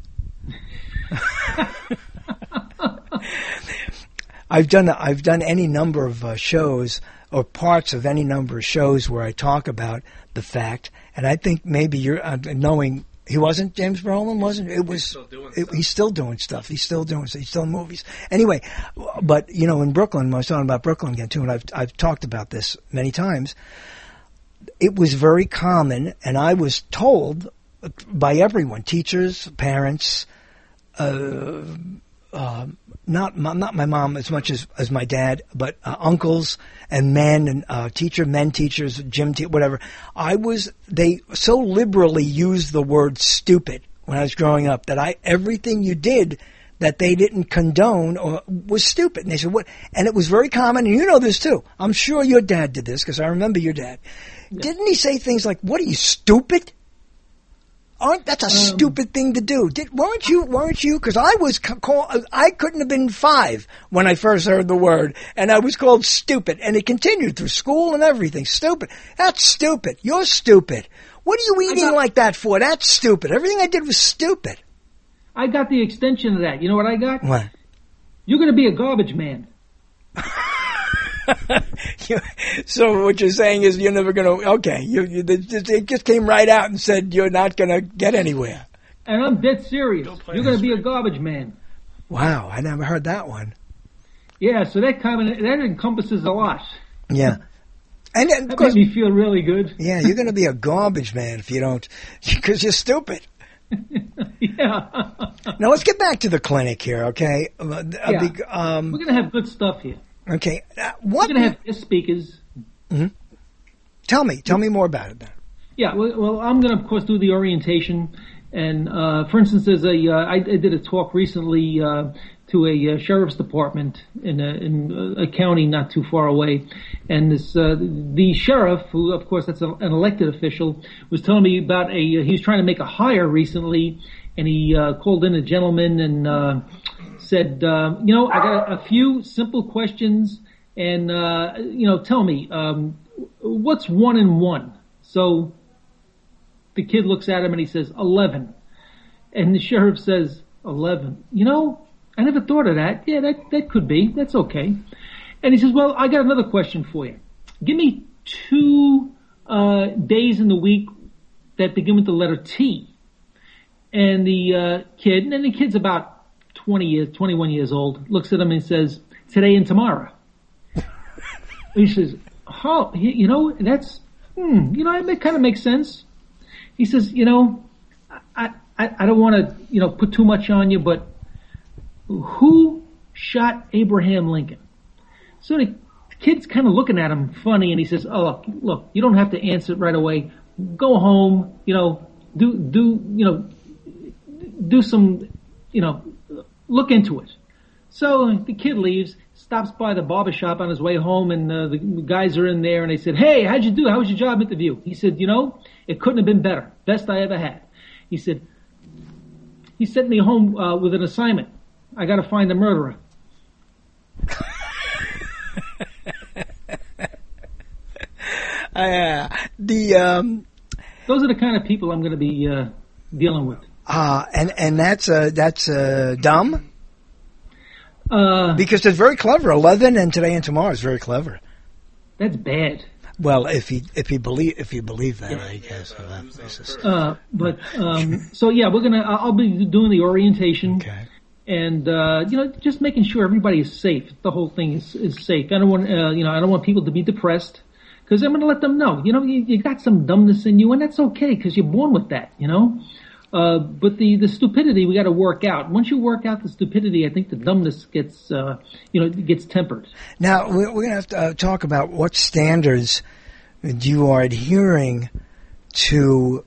I've done any number of shows or parts of any number of shows where I talk about the fact, and I think maybe you're knowing he wasn't James Brolin, wasn't it? Was he's still doing stuff. He's still in movies. Anyway, but in Brooklyn, I was talking about Brooklyn again too, and I've talked about this many times. It was very common, and I was told by everyone, teachers, parents, not my mom as much as my dad, but uncles and men and teachers, gym whatever. They so liberally used the word stupid when I was growing up that everything you did that they didn't condone or was stupid. And they said, what? And it was very common, and you know this too. I'm sure your dad did this because I remember your dad. Yeah. Didn't he say things like, what are you, stupid? That's a stupid thing to do. Weren't you? Because I couldn't have been 5 when I first heard the word, and I was called stupid, and it continued through school and everything. Stupid. That's stupid. You're stupid. What are you eating like that for? That's stupid. Everything I did was stupid. I got the extension of that. You know what I got? What? You're going to be a garbage man. So what you're saying is you're never going to... Okay, it just came right out and said you're not going to get anywhere. And I'm dead serious. You're going to be a garbage man. Wow, I never heard that one. Yeah, so that encompasses a lot. Yeah. And that made me feel really good. Yeah, you're going to be a garbage man if you don't... Because you're stupid. Yeah. Now let's get back to the clinic here, okay? We're going to have good stuff here. Okay. We're going to have guest speakers. Mm-hmm. Tell me more about it then. Yeah, well, I'm going to, of course, do the orientation. And, for instance, I did a talk recently to a sheriff's department in a county not too far away. And the sheriff, who, of course, that's an elected official, was telling me about he was trying to make a hire recently, and he called in a gentleman and said, I got a few simple questions, and, tell me, what's 1 and 1? So the kid looks at him and he says, 11. And the sheriff says, 11. I never thought of that. Yeah, that could be. That's okay. And he says, well, I got another question for you. Give me 2 days in the week that begin with the letter T. And the kid's about 21 years old, looks at him and says, today and tomorrow. He says, oh, that's, it kind of makes sense. He says, I don't want to, put too much on you, but who shot Abraham Lincoln? So the kid's kind of looking at him funny, and he says, oh, look, you don't have to answer it right away. Go home, do some, look into it. So the kid leaves, stops by the barbershop on his way home, and the guys are in there, and they said, hey, how'd you do? How was your job interview? He said, it couldn't have been better. Best I ever had. He said, he sent me home with an assignment. I got to find the murderer. Those are the kind of people I'm going to be dealing with. And that's dumb. Because it's very clever. 11 and today and tomorrow is very clever. That's bad. Well, if you believe that, yeah. I guess. I'll be doing the orientation. Okay. And just making sure everybody is safe. The whole thing is safe. I don't want I don't want people to be depressed, because I'm going to let them know. You got some dumbness in you, and that's okay, because you're born with that. But the stupidity we got to work out. Once you work out the stupidity, I think the dumbness gets gets tempered. Now we're going to have to talk about what standards you are adhering to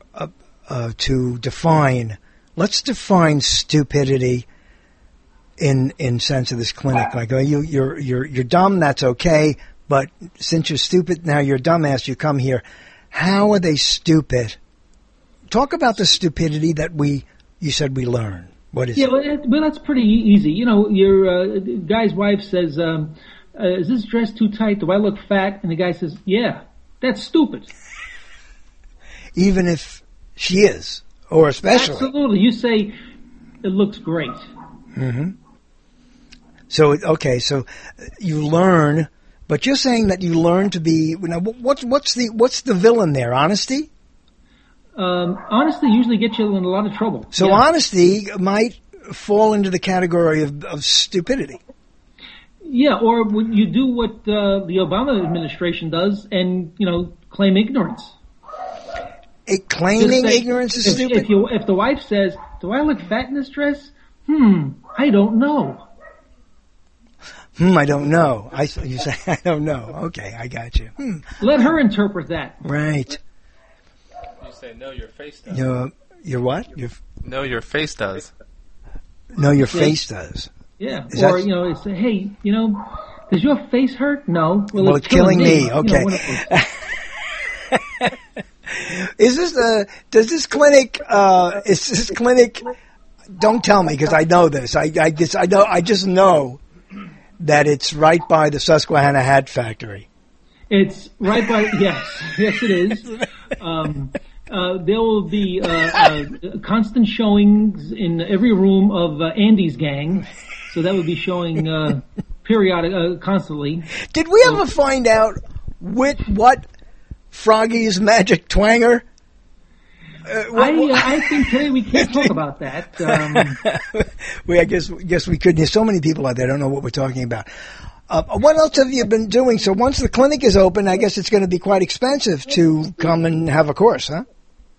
define. Let's define stupidity in sense of this clinic. Like, you're dumb, that's okay, but since you're stupid, now you're a dumbass, you come here. How are they stupid? Talk about the stupidity that you said we learn. What is it? Well, that's pretty easy. Your guy's wife says, is this dress too tight? Do I look fat? And the guy says, yeah, that's stupid. Even if she is. Or especially. Absolutely. You say, it looks great. Mm-hmm. So you learn, but you're saying that you learn to be, what's the villain there? Honesty? Honesty usually gets you in a lot of trouble. So honesty might fall into the category of stupidity. Yeah, or when you do what the Obama administration does and, claim ignorance. Claiming ignorance is stupid. If the wife says, do I look fat in this dress? I don't know. I don't know. You say, I don't know. Okay, I got you. Let her interpret that. Right. You say, no, your face does. Your what? No, your face does. No, your face does. Yeah. It's hey, does your face hurt? No. Well, it's killing me. Okay. Does this clinic, don't tell me because I know this. I just know that it's right by the Susquehanna Hat Factory. It's right by, yes it is. There will be, constant showings in every room of, Andy's gang. So that would be showing, constantly. Did we ever find out what Froggy's magic twanger? I think today we can't talk about that. I guess we could. There's so many people out there don't know what we're talking about. What else have you been doing? So once the clinic is open, I guess it's going to be quite expensive to come and have a course, huh?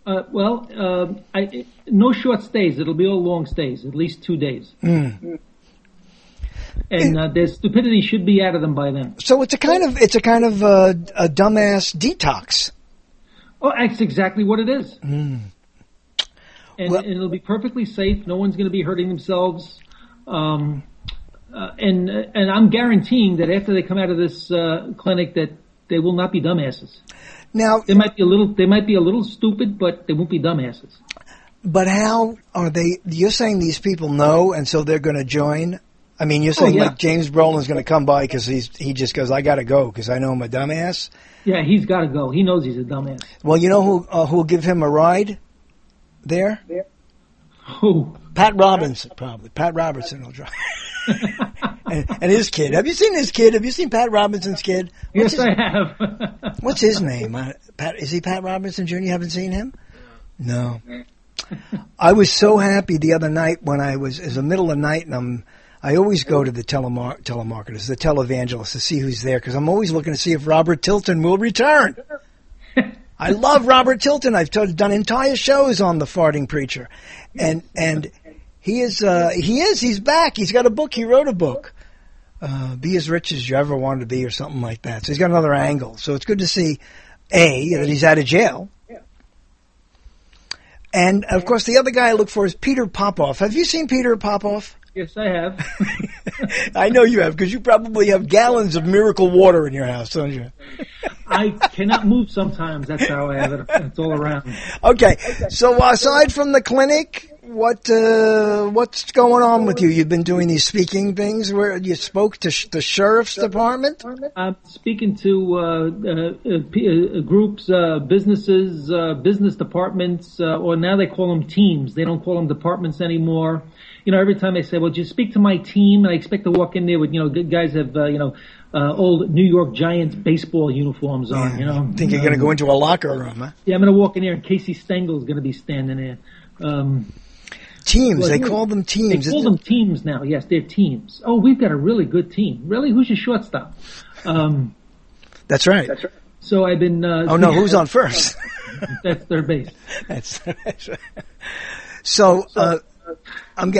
No short stays. It'll be all long stays, at least 2 days. And their stupidity should be out of them by then. So it's a kind of a dumbass detox. Oh, that's exactly what it is. And it'll be perfectly safe. No one's going to be hurting themselves. And I'm guaranteeing that after they come out of this clinic, that they will not be dumbasses. Now they might be a little stupid, but they won't be dumbasses. But how are they? You're saying these people know, and so they're going to join. I mean, you're saying like James Brolin's going to come by because he just goes, I got to go because I know I'm a dumbass. Yeah, he's got to go. He knows he's a dumbass. Well, you know who'll give him a ride there? Who? Pat Robinson, probably. Pat Robertson will drive. and his kid. Have you seen his kid? Have you seen Pat Robinson's kid? Yes, I have. What's his name? Pat? Is he Pat Robinson Jr.? You haven't seen him? No. I was so happy the other night when it was the middle of the night, and I always go to the telemarketers, the televangelists, to see who's there, because I'm always looking to see if Robert Tilton will return. I love Robert Tilton. I've done entire shows on the farting preacher, and he's back. He's got a book. He wrote a book, Be As Rich As You Ever Wanted to Be, or something like that. So he's got another angle. So it's good to see that he's out of jail. And, of course, the other guy I look for is Peter Popoff. Have you seen Peter Popoff? Yes, I have. I know you have, because you probably have gallons of miracle water in your house, don't you? I cannot move sometimes. That's how I have it. It's all around. Okay. So aside from the clinic, what's going on with you? You've been doing these speaking things where you spoke to the sheriff's department? I'm speaking to groups, businesses, business departments, or now they call them teams. They don't call them departments anymore. You know, every time they say, well, just speak to my team, and I expect to walk in there with, good guys have, old New York Giants baseball uniforms on, I think you're going to go into a locker room, huh? Yeah, I'm going to walk in there and Casey Stengel's going to be standing there. Teams, they call them teams. They call them teams now, yes, they're teams. Oh, we've got a really good team. Really? Who's your shortstop? That's right. So I've been... who's on first? That's third base. That's right. So, I'm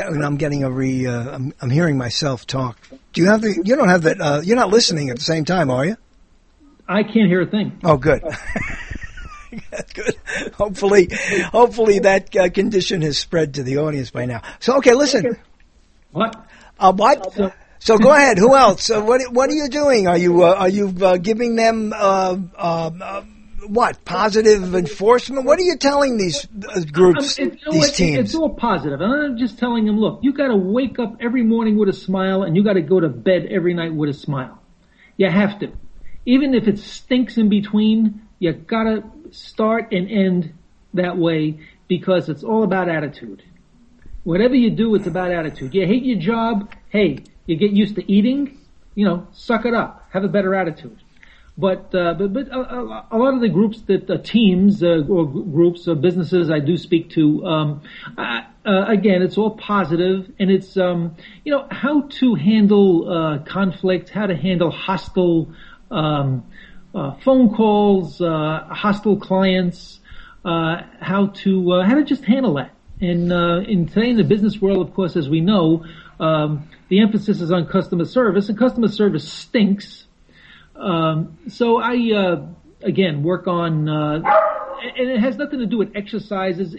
hearing myself talk. Do you have you don't have that, you're not listening at the same time, are you? I can't hear a thing. Oh, good. That's good. Hopefully that condition has spread to the audience by now. So, okay, listen. What? What? So go ahead. Who else? What are you doing? Are you giving them, what? Positive enforcement? What are you telling these groups, these teams? It's all positive. I'm just telling them, look, you got to wake up every morning with a smile, and you got to go to bed every night with a smile. You have to. Even if it stinks in between, you got to start and end that way, because it's all about attitude. Whatever you do, it's about attitude. You hate your job, hey, you get used to eating, suck it up. Have a better attitude. But a lot of the groups teams or groups or businesses I do speak to, again, it's all positive, and it's, how to handle conflict, how to handle hostile phone calls, hostile clients, how to just handle that. And today in the business world, of course, as we know, the emphasis is on customer service, and customer service stinks. So I again work on, and it has nothing to do with exercises.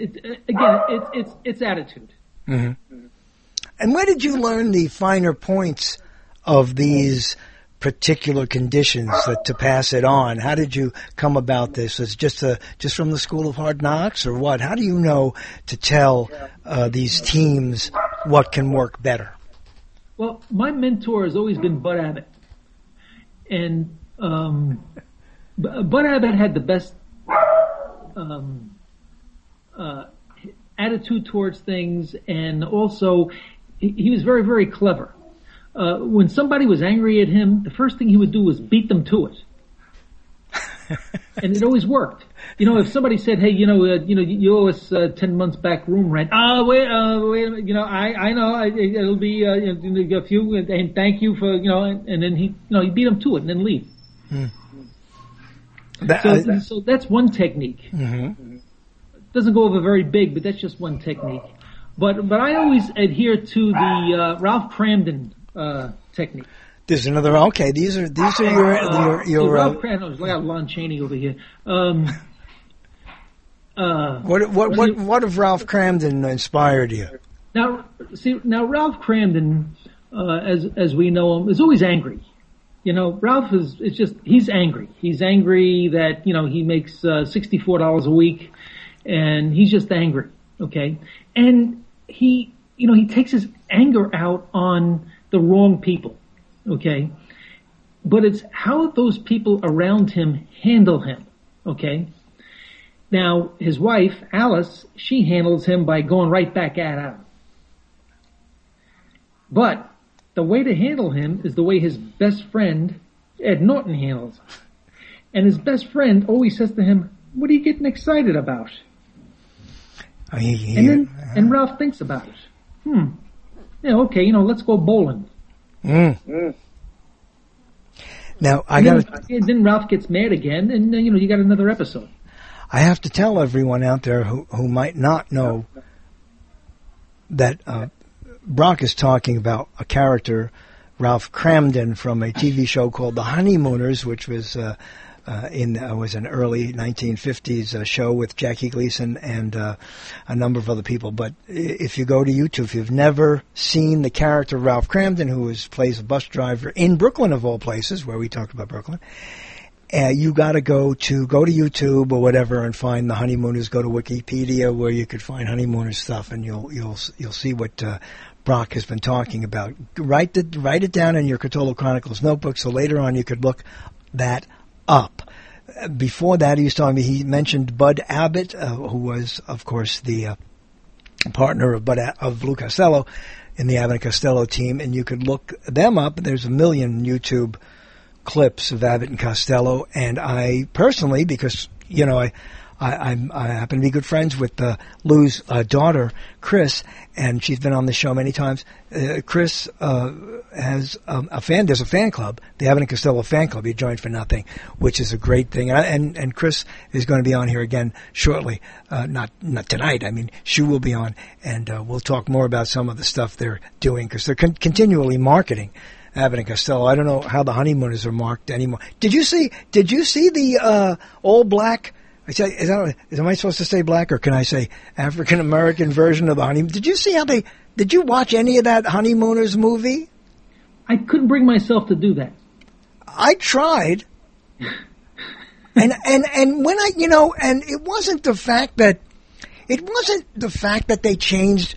It's attitude. Mm-hmm. And where did you learn the finer points of these particular conditions to pass it on? How did you come about this? Is just from the School of Hard Knocks, or what? How do you know to tell these teams what can work better? Well, my mentor has always been Bud Abbott, and Bud Abbott had the best attitude towards things, and also he was very, very clever. When somebody was angry at him, the first thing he would do was beat them to it. And it always worked. If somebody said, hey, you owe us 10 months back room rent. Wait a minute, I know, it'll be a few, and thank you for, and then he beat them to it and then leave. So that's one technique. Mm-hmm. Doesn't go over very big, but that's just one technique. But I always adhere to the Ralph Cramden technique. There's another. Okay, these are your. Ralph Cramden. I got Lon Chaney over here. What of Ralph Cramden inspired you? Now Ralph Cramden, as we know him, is always angry. Ralph he's angry. He's angry that he makes $64 a week, and he's just angry. Okay, and he takes his anger out on the wrong people. Okay, but it's how those people around him handle him. Okay, now his wife Alice, she handles him by going right back at him. But the way to handle him is the way his best friend, Ed Norton, handles him. And his best friend always says to him, what are you getting excited about? And Ralph thinks about it. Yeah, okay, let's go bowling. Now, then Ralph gets mad again, and you got another episode. I have to tell everyone out there who might not know that Brock is talking about a character, Ralph Cramden, from a TV show called The Honeymooners, which was was an early 1950s show with Jackie Gleason and a number of other people. But if you go to YouTube, if you've never seen the character Ralph Cramden, who plays a bus driver in Brooklyn of all places, where we talked about Brooklyn, you got to go to YouTube or whatever and find The Honeymooners. Go to Wikipedia where you could find Honeymooners stuff, and you'll see what Brock has been talking about. Write it down in your Cthulhu Chronicles notebook, so later on you could look that up. Before that, he mentioned Bud Abbott, who was, of course, the partner of Lou Costello in the Abbott and Costello team, and you could look them up. There's a million YouTube clips of Abbott and Costello, and I personally, because I happen to be good friends with Lou's daughter, Chris, and she's been on the show many times. Chris has a fan. There's a fan club, the Abbott and Costello fan club. He joined for nothing, which is a great thing. And Chris is going to be on here again shortly. Not tonight. I mean, she will be on, and we'll talk more about some of the stuff they're doing, because they're continually marketing Abbott and Costello. I don't know how the Honeymooners are marked anymore. Did you see the all black? Am I supposed to say black, or can I say African American version of the Honeymooners? Did you watch any of that Honeymooners movie? I couldn't bring myself to do that. I tried. and when and it wasn't the fact that they changed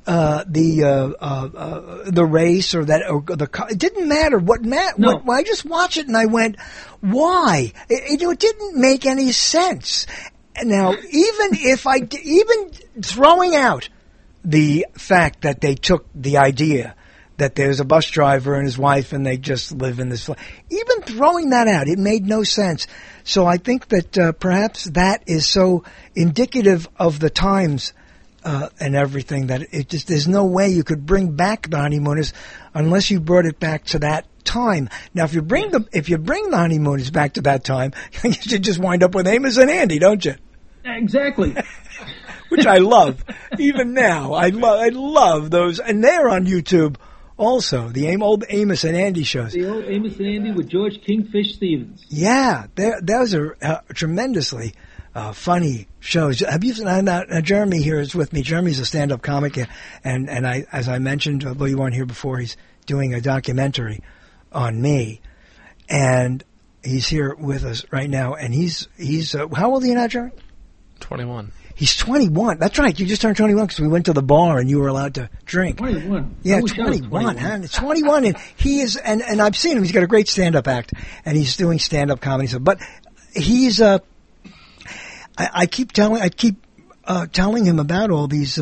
the race or it didn't matter I just watched it and I went, why? It didn't make any sense. Now, even throwing out the fact that they took the idea that there's a bus driver and his wife and they just live in this, even throwing that out, it made no sense. So I think that perhaps that is so indicative of the times and everything that there's no way you could bring back the Honeymooners unless you brought it back to that time. Now, if you bring the Honeymooners back to that time, you should just wind up with Amos and Andy, don't you? Exactly. Which I love. Even now, I love those, and they're on YouTube also. The old Amos and Andy shows. The old Amos and Andy with George Kingfish Stevens. Yeah, those are tremendously funny shows. Have you seen? Jeremy here is with me. Jeremy's a stand-up comic, and as I mentioned, although you weren't here before, he's doing a documentary on me, and he's here with us right now. And he's how old are you now, Jeremy? 21. He's 21. That's right. You just turned 21 because we went to the bar and you were allowed to drink. 21. Yeah, 21. Huh? 21, and he is, and I've seen him. He's got a great stand-up act, and he's doing stand-up comedy stuff. But he's I keep telling him about all these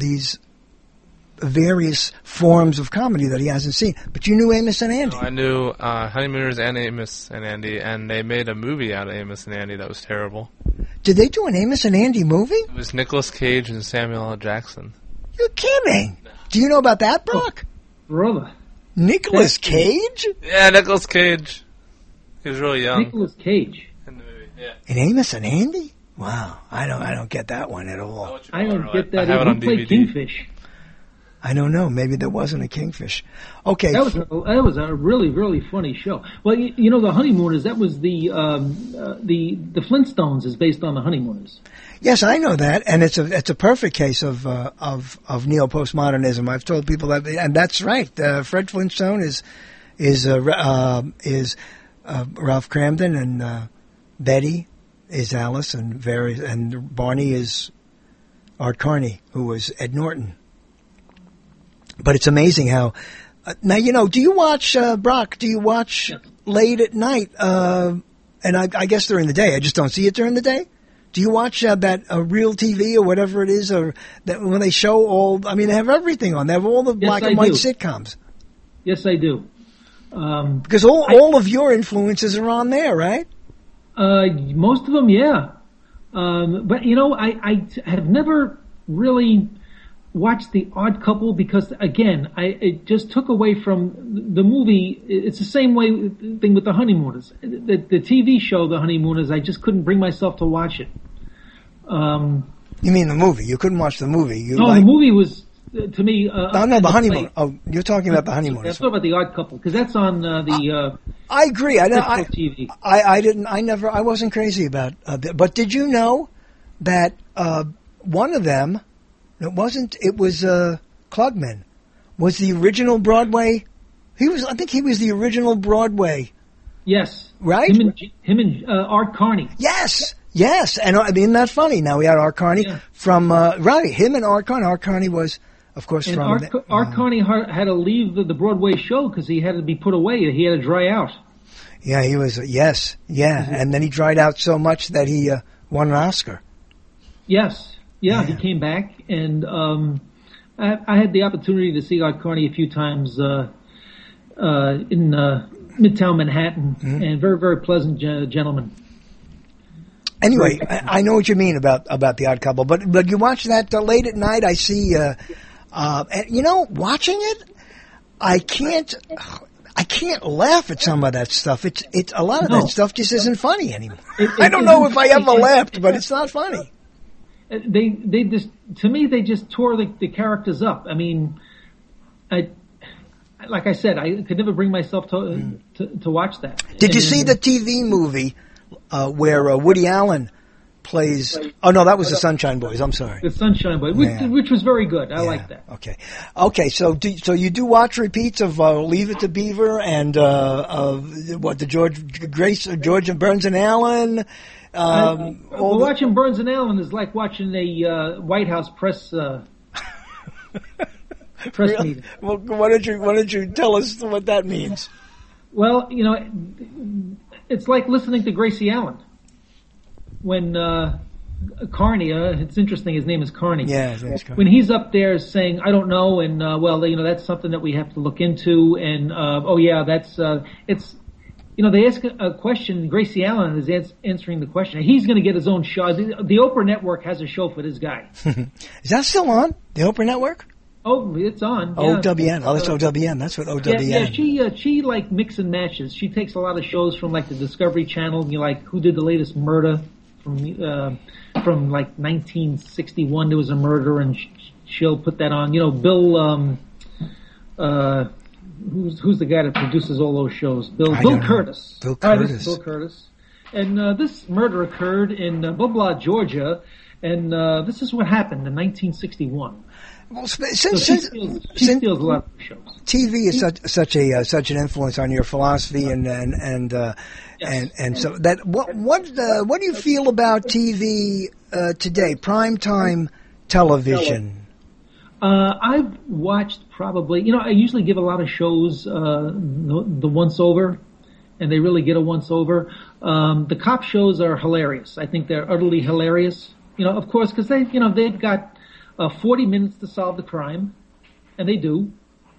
various forms of comedy that he hasn't seen. But you knew Amos and Andy. No, I knew Honeymooners and Amos and Andy, and they made a movie out of Amos and Andy that was terrible. Did they do an Amos and Andy movie? It was Nicolas Cage and Samuel L. Jackson. You're kidding. Do you know about that, Brock? Brother. Nicolas Cage? Yeah, Nicolas Cage. He was really young. Nicolas Cage. In the movie, yeah. In Amos and Andy? Wow, I don't get that one at all. I don't get that. I have it on Who played DVD. Kingfish? I don't know. Maybe there wasn't a Kingfish. Okay. That was a really, really funny show. Well, the Honeymooners, that was the Flintstones is based on the Honeymooners. Yes, I know that, and it's a perfect case of neo-postmodernism. I've told people that, and that's right. Fred Flintstone is Ralph Cramden, and Betty is Alice, and Barney is Art Carney, who was Ed Norton. But it's amazing how now do you watch Brock? Do you watch late at night? And I guess during the day. I just don't see it during the day. Do you watch that Real TV or whatever it is, or that when they show all? I mean, they have everything on. They have all the black and white sitcoms. Yes, I do. Because all of your influences are on there, right? Most of them, yeah. But I have never really watched The Odd Couple because, again, it just took away from the movie. It's the same thing with The Honeymooners. The TV show, The Honeymooners, I just couldn't bring myself to watch it. You mean the movie? You couldn't watch the movie? The movie was, to me... no, The Honeymoon. Oh, you're talking about The Honeymooners. I'm talking about The Odd Couple, because that's on the... I agree. TV. I wasn't crazy about but did you know that one of them, it was Klugman, was the original Broadway. I think he was the original Broadway. Yes. Right? Him and Art Carney. Yes. And isn't that funny? Now we had Art Carney from, him and Art Carney. Art Carney was, of course, from... Art Carney had to leave the Broadway show because he had to be put away. He had to dry out. Yeah, he was, yes. And then he dried out so much that he won an Oscar. Yes. Yeah, he came back, and I had the opportunity to see Art Carney a few times in Midtown Manhattan, and very, very pleasant gentleman. Anyway, I know what you mean about The Odd Couple, but you watch that late at night. I see, watching it, I can't laugh at some of that stuff. It's a lot of that stuff just isn't funny anymore. I don't know if I ever laughed, but it's not funny. They just, to me, they just tore the characters up. I mean, like I said, I could never bring myself to watch that. Did you see the TV movie where Woody Allen plays? Oh no, that was the Sunshine Boys. I'm sorry, the Sunshine Boys, which was very good. I like that. Okay. So you do watch repeats of Leave It to Beaver and George and Burns and Allen. Watching Burns and Allen is like watching a White House press meeting. Well, why don't you tell us what that means? Well, it's like listening to Gracie Allen when Carney. It's interesting. His name is Carney. Yeah, his name is Carney. When he's up there saying, "I don't know," and that's something that we have to look into, and that's it's. They ask a question, Gracie Allen is answering the question. He's going to get his own show. The Oprah Network has a show for this guy. Is that still on? The Oprah Network? Oh, it's on. OWN. Oh, that's OWN. That's what OWN. Yeah, she like mix and matches. She takes a lot of shows from like the Discovery Channel. Like Who Did the Latest Murder from like 1961. There was a murder, and she'll put that on. Bill. Who's the guy that produces all those shows? Bill Curtis. Bill Curtis. This is Bill Curtis. And this murder occurred in blah blah, Georgia, and this is what happened in 1961. Well, she steals a lot of shows. TV is such an influence on your philosophy and so that what do you feel about TV today? Primetime television. I've watched probably, I usually give a lot of shows the once over, and they really get a once over. The cop shows are hilarious. I think they're utterly hilarious. Of course, because they've got 40 minutes to solve the crime, and they do.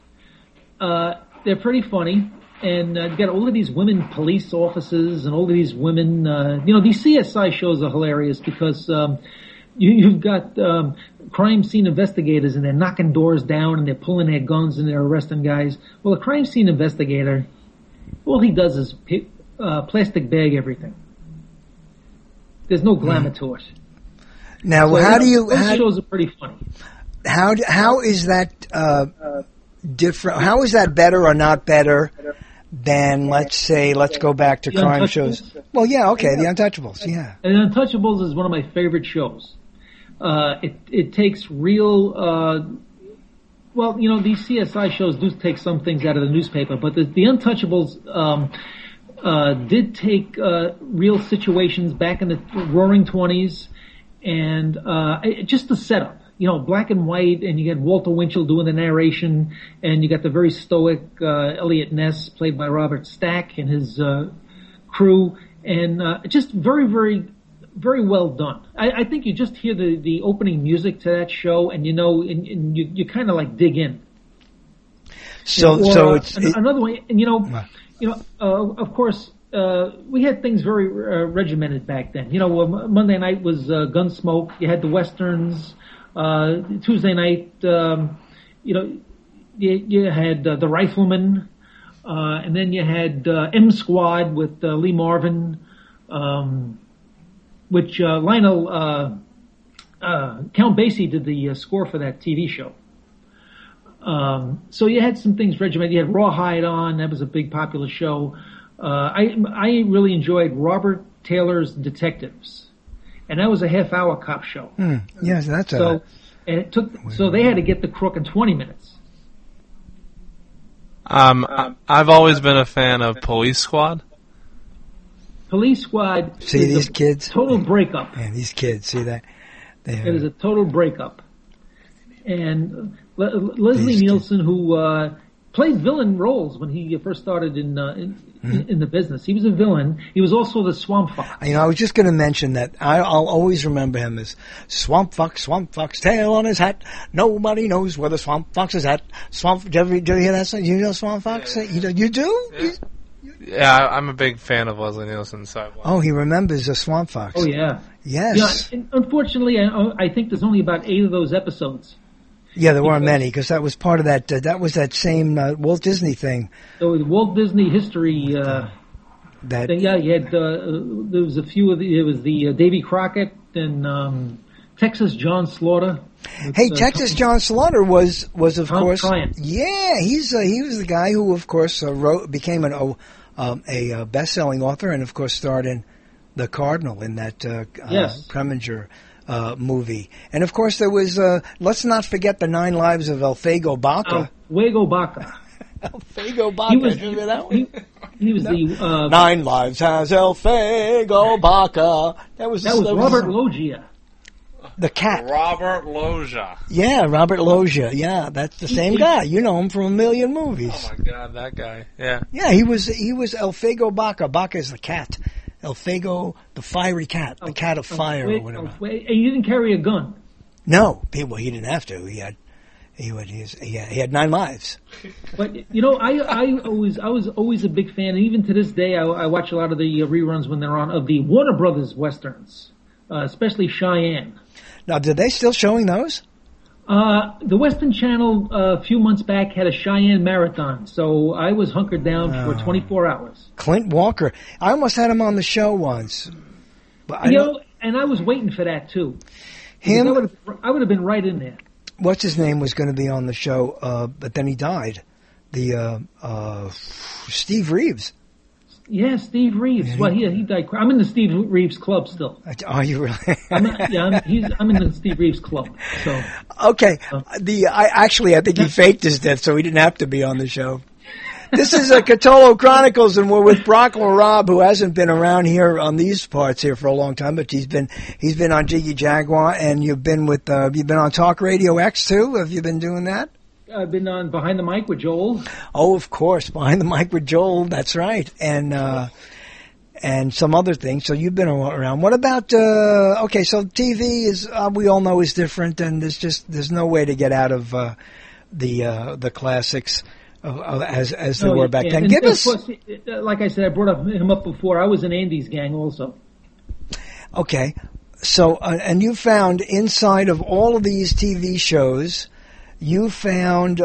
They're pretty funny, and you got all of these women police officers and all of these women. These CSI shows are hilarious because you've got crime scene investigators, and they're knocking doors down, and they're pulling their guns, and they're arresting guys. Well, a crime scene investigator, all he does is plastic bag everything. There's no glamour to it. Now, those shows are pretty funny. How is that different? How is that better or not better than, let's go back to crime shows? Well, The Untouchables, yeah. And The Untouchables is one of my favorite shows. It takes real, these CSI shows do take some things out of the newspaper, but the Untouchables did take real situations back in the Roaring 20s, and just the setup. Black and white, and you get Walter Winchell doing the narration, and you got the very stoic Elliot Ness, played by Robert Stack, and his crew, and just very, very, very well done. I think you just hear the opening music to that show, and you kind of like dig in. So it's another way, and of course, we had things very regimented back then. Monday night was Gunsmoke. You had the westerns. Tuesday night, you had the Rifleman, and then you had M Squad with Lee Marvin, which Lionel Count Basie did the score for that TV show. So you had some things regimented. You had Rawhide on. That was a big popular show. I really enjoyed Robert Taylor's Detectives, and that was a half-hour cop show. Yes, that's so. And it took. So they had to get the crook in 20 minutes. I've always been a fan of Police Squad. Police Squad. See these kids? Total breakup. Man, these kids. See that? It was a total breakup. And Leslie Nielsen, who played villain roles when he first started in the business. He was a villain. He was also the Swamp Fox. I was just going to mention that. I'll always remember him as Swamp Fox, tail on his hat. Nobody knows where the Swamp Fox is at. Do you hear that song? You know Swamp Fox? Yeah. You do? Yeah, I'm a big fan of Leslie Nielsen. So he remembers the Swamp Fox. Oh, yeah. Yes. Yeah, unfortunately, I think there's only about 8 of those episodes. Yeah, there weren't many because that was part of that. That was that same Walt Disney thing. So Walt Disney history. Thing, yeah, you had there was a few of it was the Davy Crockett and Texas John Slaughter. Hey, Texas John Slaughter was of Tom course. Tryon. Yeah, he was the guy who of course became a best-selling author and of course starred in The Cardinal in that Preminger movie. And of course there was, let's not forget the 9 Lives of Elfego Baca. Elfego Baca. Elfego Baca. Remember that one? He was the... 9 Lives has Elfego Baca. That was Robert Loggia. The cat. Robert Loggia. Yeah, Robert Loggia. Yeah, that's the same guy. You know him from a million movies. Oh my God, that guy. Yeah. Yeah, he was Elfego Baca. Baca is the cat. Elfego, the fiery cat, the cat of fire or whatever. And you didn't carry a gun? No, well, he didn't have to. He had 9 lives. But I was always a big fan, and even to this day, I watch a lot of the reruns when they're on of the Warner Brothers westerns, especially Cheyenne. Now, did they still showing those? The Western Channel a few months back had a Cheyenne marathon, so I was hunkered down for 24 hours. Clint Walker. I almost had him on the show once. But and I was waiting for that too. Him? I would have been right in there. What's his name was going to be on the show, but then he died. Steve Reeves. Yeah, Steve Reeves. Well, he died. I'm in the Steve Reeves club still. Are you really? I'm in the Steve Reeves club. So okay. I think he faked his death, so he didn't have to be on the show. This is Catolo Chronicles, and we're with Brock Rob, who hasn't been around here on these parts here for a long time, but he's been on Jiggy Jaguar, and you've been on Talk Radio X too. Have you been doing that? I've been on Behind the Mic with Joel. Oh, of course, Behind the Mic with Joel. That's right, and some other things. So you've been around. What about? Okay, so TV is we all know is different, and there's no way to get out of the classics as they were back then. And Give us, course, like I said, I brought him up before. I was in Andy's gang also. Okay, so and you found inside of all of these TV shows. You found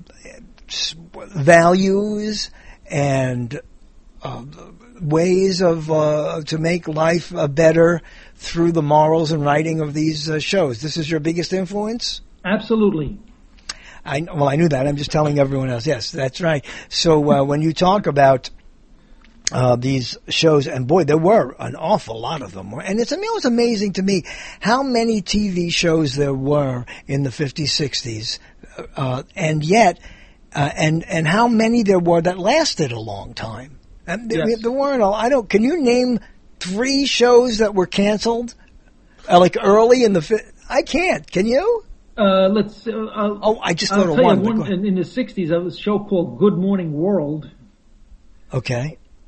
values and ways of to make life better through the morals and writing of these shows. This is your biggest influence? Absolutely. I knew that. I'm just telling everyone else. Yes, that's right. So when you talk about these shows, and boy, there were an awful lot of them. And it was amazing to me how many TV shows there were in the 50s, 60s, and yet, and how many there were that lasted a long time. And there weren't. Can you name 3 shows that were canceled, like early in the? I can't. Can you? Let's. I just thought of one. In the 60s, there was a show called Good Morning World. Okay.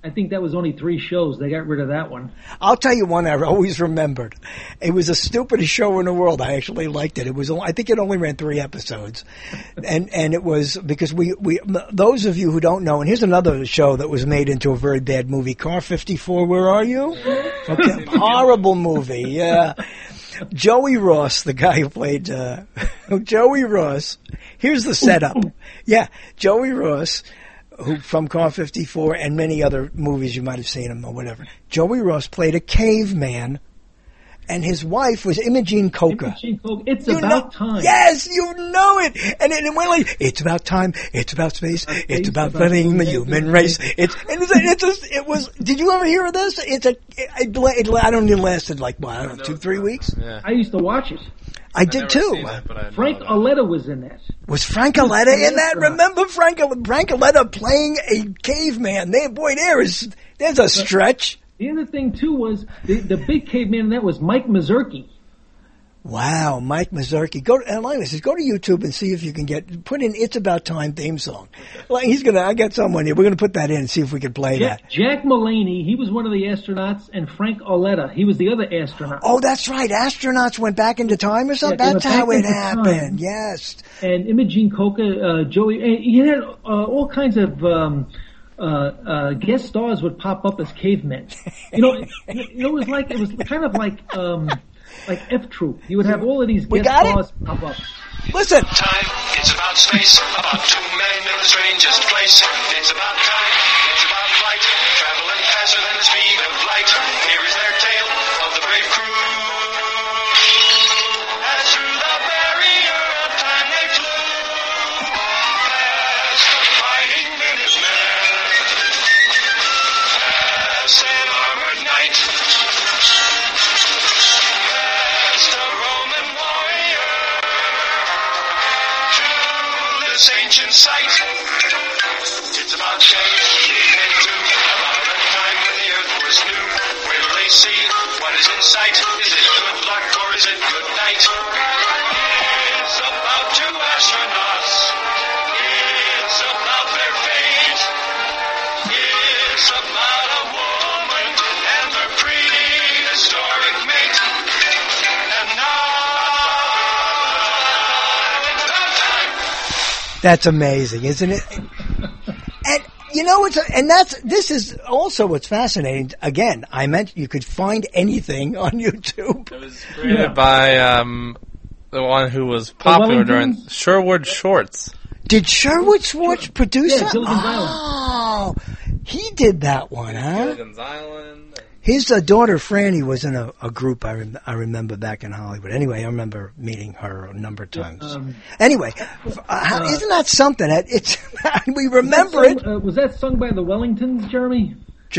I think that was only 3 shows. They got rid of that one. I'll tell you one I always remembered. It was the stupidest show in the world. I actually liked it. It was, I think it only ran 3 episodes. And it was because those of you who don't know, and here's another show that was made into a very bad movie, Car 54, Where Are You? Okay, horrible movie, yeah. Joey Ross, the guy who played, Joey Ross, here's the setup. Yeah, Joey Ross, who from Car 54 and many other movies you might have seen him or whatever. Joey Ross played a caveman, and his wife was Imogene Coca. It's about time. Yes, you know it. And it went like, it's about time, it's about space, it's about living the human race. It was, did you ever hear of this? I don't know, it lasted like, what, I don't know, 2-3 weeks? Yeah. I used to watch it. I did too. Frank Aletta was in that. Was Frank Aletta in that? Remember Frank Aletta playing a caveman? There's a stretch. The other thing too was the big caveman in that was Mike Mazurki. Wow, Mike Mazurki. Go to YouTube and see if you can put in "It's About Time" theme song. Like I got someone here. We're gonna put that in and see if we can play that. Jack Mulaney, he was one of the astronauts, and Frank Aletta, he was the other astronaut. Oh, that's right. Astronauts went back into time or something. Yeah, that's how it happened. Yes. And Imogene Coca, Joey, he had all kinds of guest stars would pop up as cavemen. It was kind of like F Troop. You would have all of these guest stars pop up. Listen. Time, it's about space, about 2 men in the strangest place. It's about time, it's about flight, traveling faster than the speed of light. Here is their tale of the brave crew. As through the barrier of time they flew, past the fighting Minutemen, past an armored knight, past a Roman warrior, to this ancient sight. It's about change, about a time when the earth was new. Will they see what is in sight? Is it good luck or is it good night? It's about 2 astronauts. It's about their fate. It's about a woman and her prehistoric mate. And now it's about time. That's amazing, isn't it? And you know this is also what's fascinating. Again, I meant you could find anything on YouTube. It was created by the one who was popular during Sherwood Shorts. Did Sherwood Schwartz produce that? Gilligan's Island. Oh, he did that one, huh? Gilligan's Island. His daughter Franny was in a group I remember back in Hollywood. Anyway, I remember meeting her a number of times. Anyway, isn't that something? We remember it. Was that sung by the Wellingtons, Jeremy?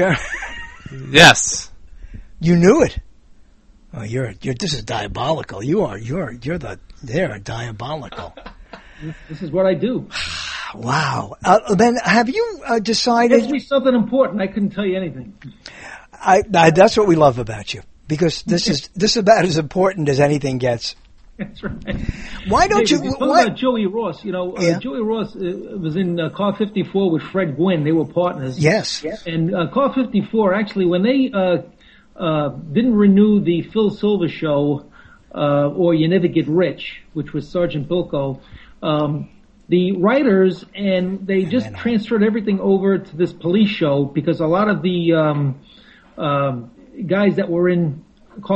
Yes. You knew it. Oh, this is diabolical. They're diabolical. This is what I do. Wow. Ben, have you decided? Ask me something important. I couldn't tell you anything. That's what we love about you, because this is about as important as anything gets. That's right. Why don't you? About Joey Ross, Joey Ross was in Car 54 with Fred Gwynn. They were partners. Yes. And Car 54, actually, when they didn't renew the Phil Silver show, or You Never Get Rich, which was Sergeant Bilko, the writers they just transferred everything over to this police show, because a lot of the guys that were in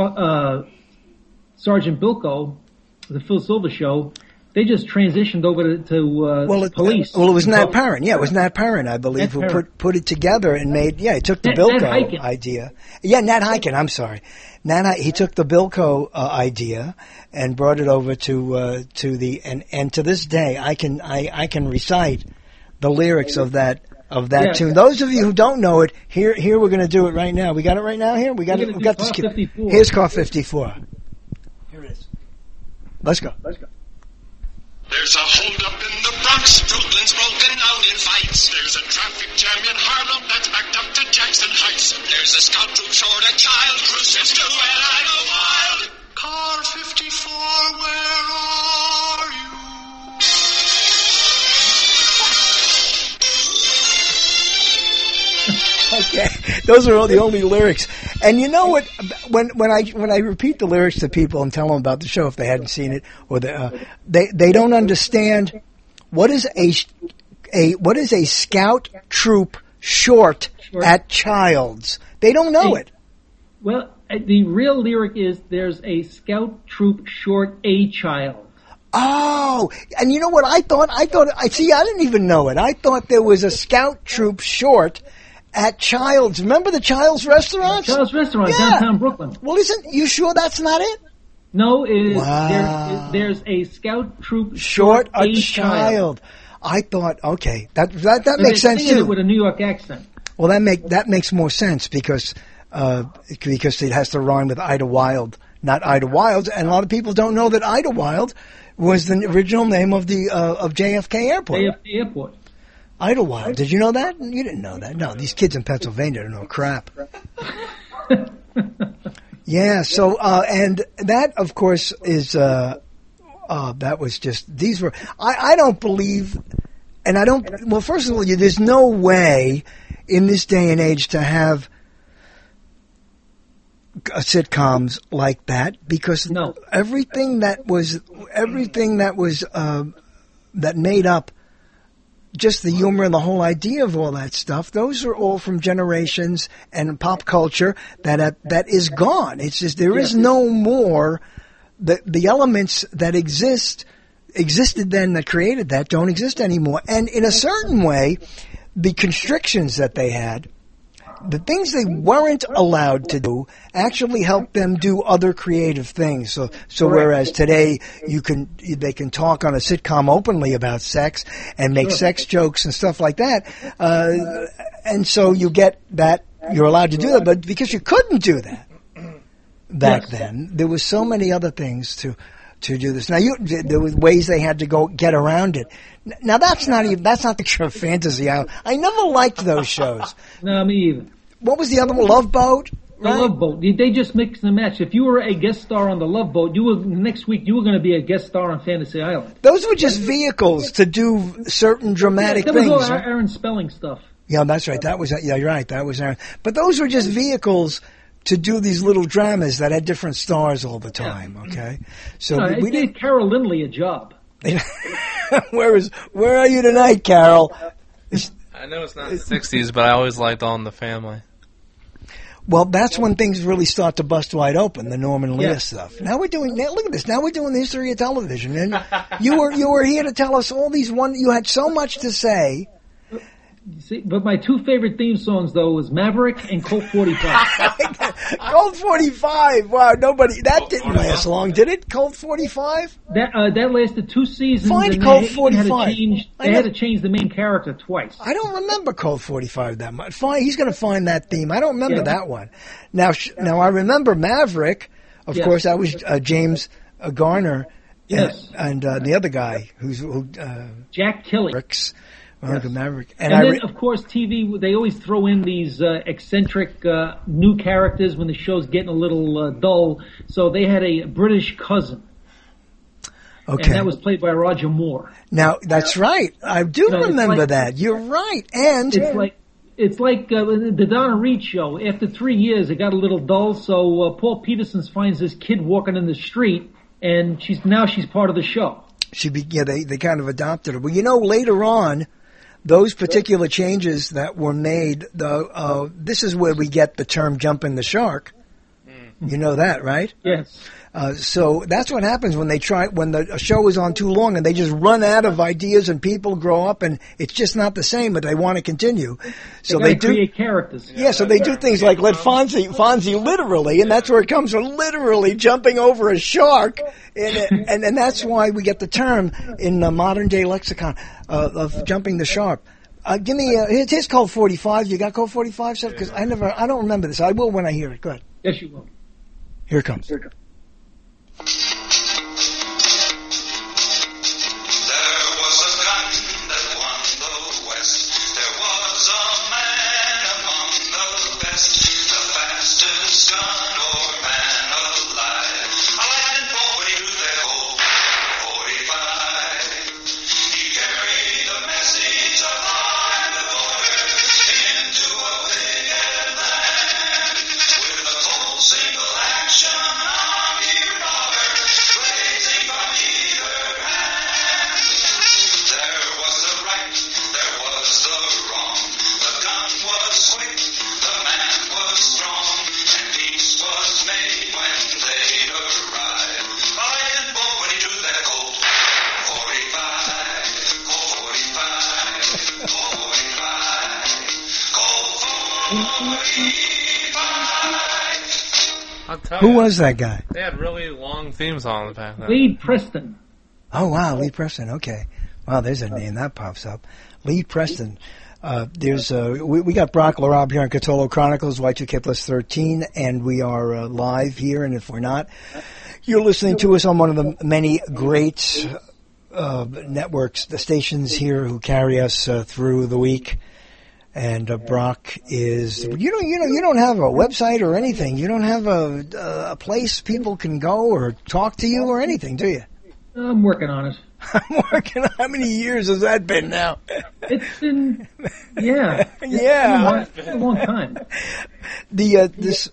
Sergeant Bilko, the Phil Silver show, they just transitioned over to police. It was Nat Parent. Yeah, it was Nat Parent, I believe, who put it together and made. Yeah, he took the Bilko idea. Yeah, Nat Hiken. I'm sorry, he took the Bilko idea and brought it over to the and to this day I can recite the lyrics of that tune. Those of you who don't know it, here we're going to do it right now. We got it right now here. We got this. Here's Car 54. Here it is. Let's go. There's a hold-up in the Bronx, Brooklyn's broken out in fights. There's a traffic jam in Harlem that's backed up to Jackson Heights. There's a scout troop short a child, cruises to Atlanta wild. Car 54, where are you? Okay, those are all the only lyrics. And you know what? When I repeat the lyrics to people and tell them about the show if they hadn't seen it, or they don't understand what is a scout troop short at Childs. They don't know it. Well, the real lyric is there's a scout troop short a child. Oh, and you know what I thought? I didn't even know it. I thought there was a scout troop short at Childs. Remember the Childs restaurant? Childs Restaurant, downtown Brooklyn. Well, you sure that's not it? No, it is. Wow. There's a scout troop short a child. I thought, okay, that makes sense too. It with a New York accent. Well, that makes more sense because it has to rhyme with Idlewild, not Idlewild, and a lot of people don't know that Idlewild was the original name of the of JFK Airport. JFK Airport. Idlewild. Did you know that? You didn't know that. No, these kids in Pennsylvania don't know crap. Yeah. So and that, of course, is that was just these were. I don't believe, and I don't. Well, first of all, there's no way in this day and age to have sitcoms like that because everything that made up just the humor and the whole idea of all that stuff, those are all from generations and pop culture that is gone. It's just there is no more. The elements that existed then that created that don't exist anymore. And in a certain way, the constrictions that they had, the things they weren't allowed to do actually helped them do other creative things. So whereas today they can talk on a sitcom openly about sex and make sex jokes and stuff like that, and so you get that you're allowed to do that, but because you couldn't do that back then, there was so many other things to do this. Now there were ways they had to go get around it. Now that's not the Fantasy Island. I never liked those shows. No, me either. What was the other one? Love Boat? The Love Boat. They just mix and match. If you were a guest star on the Love Boat, next week you were going to be a guest star on Fantasy Island. Those were just vehicles to do certain dramatic things. That was all Aaron Spelling stuff. Yeah, that's right. You're right. That was Aaron. But those were just vehicles to do these little dramas that had different stars all the time. Okay, so we gave Carol Lindley a job. Where are you tonight, Carol? I know it's not the 60s, but I always liked All in the Family. Well, that's when things really start to bust wide open, the Norman Lear stuff. Now look at this. Now we're doing the history of television. And you were here to tell us all these you had so much to say. See, but my two favorite theme songs, though, was Maverick and Colt 45. Colt 45. Wow, that didn't last long, did it? Colt 45? That lasted 2 seasons. Find Colt 45. They had to change the main character twice. I don't remember Colt 45 that much. He's going to find that theme. I don't remember that one. Now I remember Maverick. Of course, that was James Garner. Yes. And the other guy who Jack Kelly. Maverick. And then, of course, TV, they always throw in these eccentric new characters when the show's getting a little dull. So they had a British cousin. Okay. And that was played by Roger Moore. Now, that's right. I do remember that. You're right. And it's like the Donna Reed show. After 3 years, it got a little dull, so Paul Peterson finds this kid walking in the street, and she's part of the show. They kind of adopted her. Well, later on, those particular changes that were made, this is where we get the term jumping the shark. You know that, right? Yes. So that's what happens when the show is on too long and they just run out of ideas and people grow up and it's just not the same, but they want to continue. So they do create characters. Yeah, so they do things like let Fonzie literally, and that's where it comes from, literally jumping over a shark, and that's why we get the term in the modern day lexicon of jumping the shark. Give me here's Colt 45. You got Colt 45, Seth? Because I don't remember this. I will when I hear it. Go ahead. Yes, you will. Here it comes. I'll tell Who you, was that guy? They had really long theme songs back then. Lee Preston. Oh, wow, Lee Preston. Okay. Wow, there's a name that pops up. Lee Preston. We got Brock LaRob here on Cthulhu Chronicles, Y2K plus 13, and we are live here, and if we're not, you're listening to us on one of the many great networks, the stations here who carry us through the week. And Brock is you don't have a website or anything. You don't have a place people can go or talk to you or anything, do you? I'm working on it. I'm working on. How many years has that been now? It's been yeah. Yeah. It's been a long time. The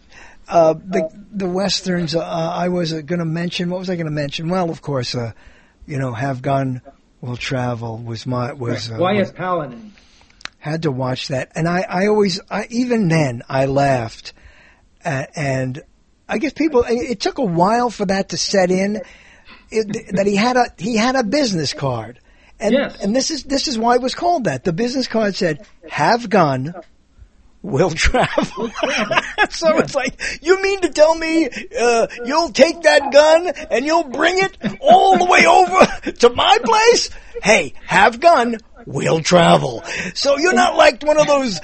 westerns I was going to mention. What was I going to mention? Well, of course, Have Gun Will Travel was Wyatt Paladin. Had to watch that, and I always even then I laughed, and I guess people. It took a while for that to set in. That he had a business card, and yes. And this is why it was called that. The business card said, "Have gun, will travel." So it's like, you mean to tell me you'll take that gun and you'll bring it all the way over to my place? Hey, have gun, will travel. So you're not like one of those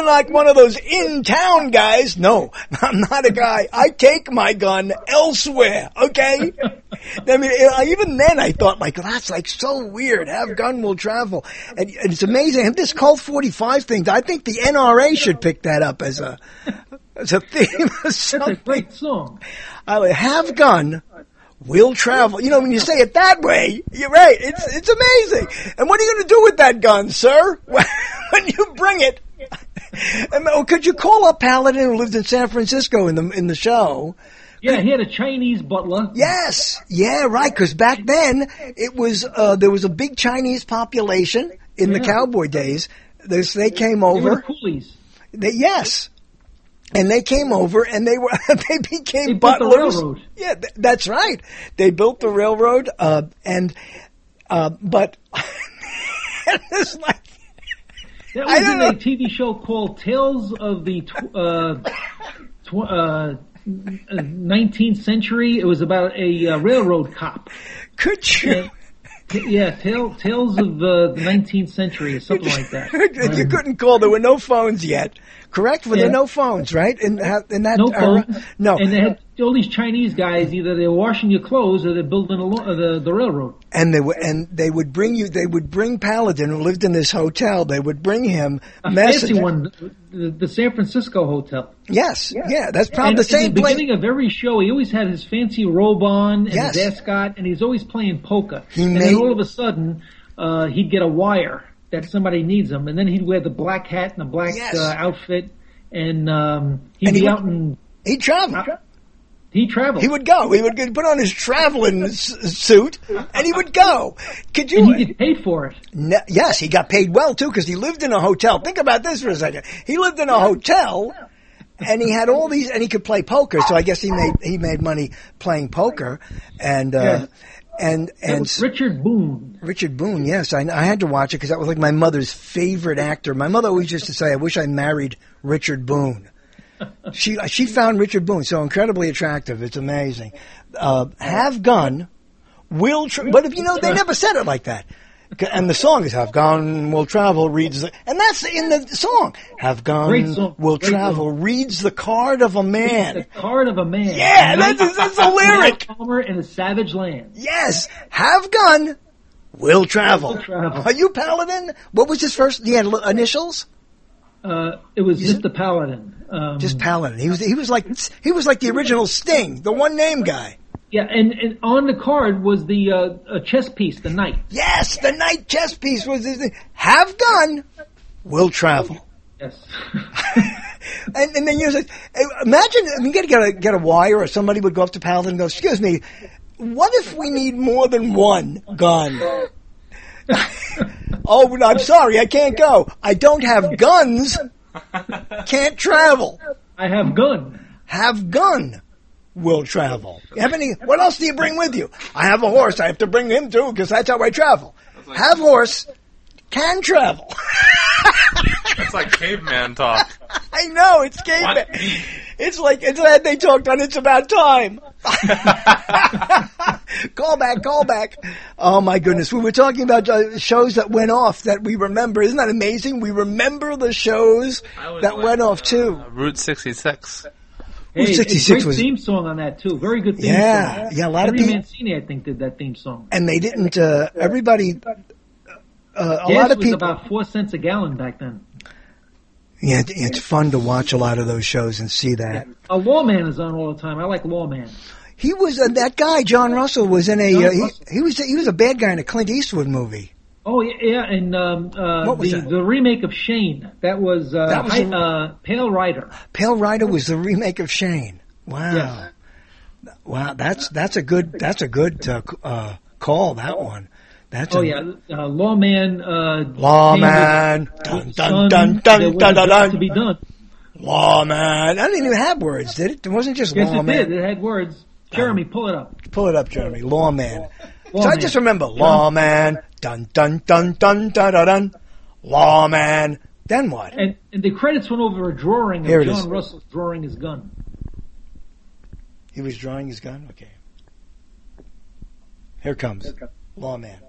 in-town guys. No, I'm not a guy. I take my gun elsewhere, okay? I mean, even then I thought, like, that's like so weird. Have gun, will travel. And it's amazing. And this Colt 45 thing, I think the NRA should pick that up as a theme or something. That's a great song. Have gun, will travel. You know, when you say it that way, you're right. It's amazing. And what are you going to do with that gun, sir? When you bring it. Could you call up Paladin, who lived in San Francisco in the show? Yeah, he had a Chinese butler. Yes. Yeah, right. Because back then it was there was a big Chinese population in the cowboy days. They came over. They were coolies. Yes. And they came over, and they became built butlers. the railroad. Yeah, that's right. They built the railroad, but it's like that was in a TV show called Tales of the 19th Century. It was about a railroad cop. Could you? Yeah, Tales of the 19th Century or something like that. You couldn't call. There were no phones yet. Correct? Were there no phones, right? In that no era? phones. No. And they had all these Chinese guys. Either they were washing your clothes or they're building the railroad. And they would bring Paladin, who lived in this hotel. They would bring him a messages. fancy one, the San Francisco hotel. Yes, yeah, that's probably the same At the place. beginning of every show, he always had his fancy robe on and Yes. his ascot, and he's always playing poker. Then Then all of a sudden, he'd get a wire that somebody needs him, and then he'd wear the black hat and the black outfit, and he'd travel. He traveled. He would go. He would put on his traveling suit, and he would go. Could you? And he get paid for it. Yes, he got paid well too, because he lived in a hotel. Think about this for a second. He lived in a hotel, and he had all these, and he could play poker. So I guess he made money playing poker, and. And Richard Boone. Richard Boone, yes, I had to watch it because that was like my mother's favorite actor. My mother always used to say, "I wish I married Richard Boone." She found Richard Boone so incredibly attractive. It's amazing. Have gun, will but if they never said it like that. And the song is "Have gun, will travel." And that's in the song. Have gun, will travel. Reads the card of a man. The card of a man. Yeah, that's a lyric. Palmer in a savage land. Yes, have gun, will travel. Will travel. Are you Paladin? What was his first? He had initials. It was just the Paladin. Just Paladin. He was like the original Sting, the one name guy. Yeah, and on the card was the chess piece, the knight. Yes, the knight chess piece was his name. Have gun, will travel. Yes. and then you like, imagine, you get a wire, or somebody would go up to Paladin and go, "Excuse me, what if we need more than one gun?" "Oh, I'm sorry, I can't go. I don't have guns. Can't travel." I have gun. Have gun. Will travel. What else do you bring with you? "I have a horse. I have to bring him too, because that's how I travel." Have horse, can travel. That's like caveman talk. I know, it's caveman. It's like they talked on It's About Time. Call back. Oh my goodness. We were talking about shows that went off that we remember. Isn't that amazing? We remember the shows that went off too. Route 66. Hey, 66 great was theme song on that too. Very good theme song. Yeah, a lot Henry of people. Mancini, I think, did that theme song. And they didn't. Everybody. A Gas lot of was people. about 4 cents a gallon back then. Yeah, it's fun to watch a lot of those shows and see that. A Lawman is on all the time. I like Lawman. He was that guy. John Russell was in a. He was a bad guy in a Clint Eastwood movie. Oh yeah, and What was that? the remake of Shane. That was Pale Rider. Pale Rider was the remake of Shane. Wow. Yes. Wow, that's a good call, that one. That's Lawman. Lawman. Dun dun dun dun dun dun dun. To be done. Lawman. I didn't even have words, did it? It wasn't just Yes, Lawman. it did. It had words. Jeremy, pull it up. Pull it up, Jeremy. Lawman. So I Lawman. just remember Lawman. Dun dun dun dun dun dun dun. Lawman. Then what? And the credits went over a drawing Here of it is. John Russell drawing his gun. He was drawing his gun? Okay. Here comes Lawman.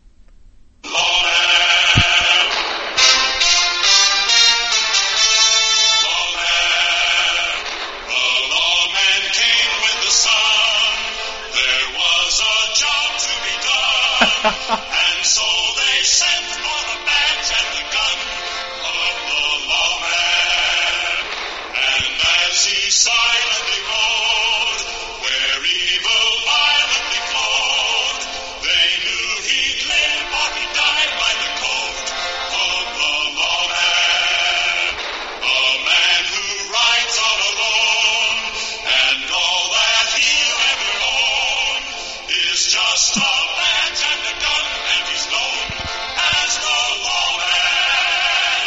And so they sent for the badge and the gun of the lawman. And as he silently rode, where evil violently flowed, they knew he'd live or he'd die by the code of the lawman. A man who rides all alone, and all that he'll ever own is just a badge and a gun, and he's known as the lawman.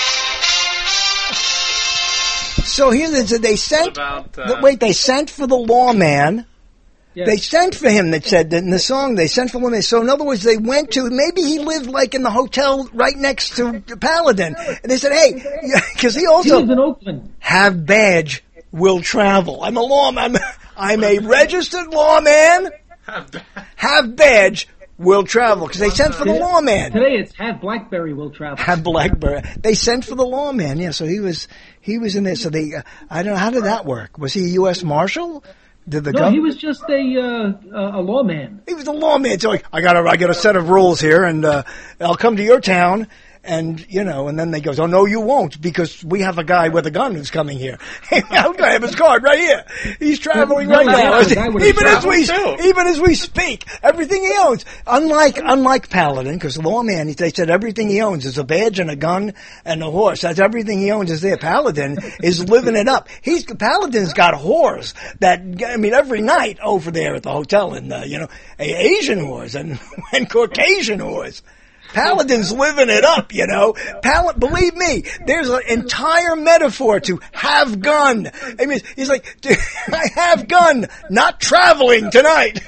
So here they sent. They sent for the lawman. Yes. They sent for him. That said in the song they sent for him. So in other words, they went to maybe he lived like in the hotel right next to Paladin, and they said, "Hey," because he also lived in Oakland. Have badge, will travel. I'm a lawman. I'm a registered lawman. Have badge, will travel. Because they sent for the lawman. Today it's Have Blackberry Will Travel. Have Blackberry. They sent for the lawman. Yeah, so he was in there. So they, I don't know, how did that work? Was he a U.S. Marshal? Did the No, he was just a lawman. He was a lawman. So like, I got a set of rules here, and I'll come to your town. And, and then they goes, "Oh, no, you won't, because we have a guy with a gun who's coming here." I'm going to have his card right here. He's traveling right now. Even as we speak, everything he owns. Unlike Paladin, because the lawman, they said everything he owns is a badge and a gun and a horse. That's everything he owns is there. Paladin is living it up. Paladin's got whores that, every night over there at the hotel, and, Asian whores and Caucasian whores. Paladin's living it up, believe me, there's an entire metaphor to have gun. He's like, I have gun, not traveling tonight.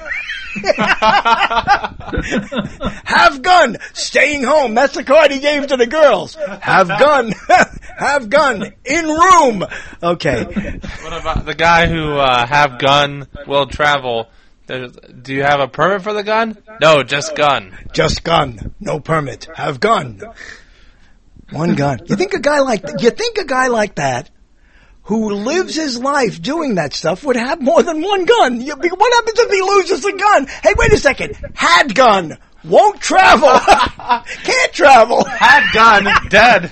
Have gun, staying home. That's the card he gave to the girls. Have gun, have gun, in room. Okay. What about the guy who have gun, will travel? Do you have a permit for the gun? No, just gun. Just gun. No permit. Have gun. One gun. You think a guy like that, who lives his life doing that stuff, would have more than one gun? What happens if he loses a gun? Hey, wait a second. Had gun. Won't travel. Can't travel. Had gun. Dead.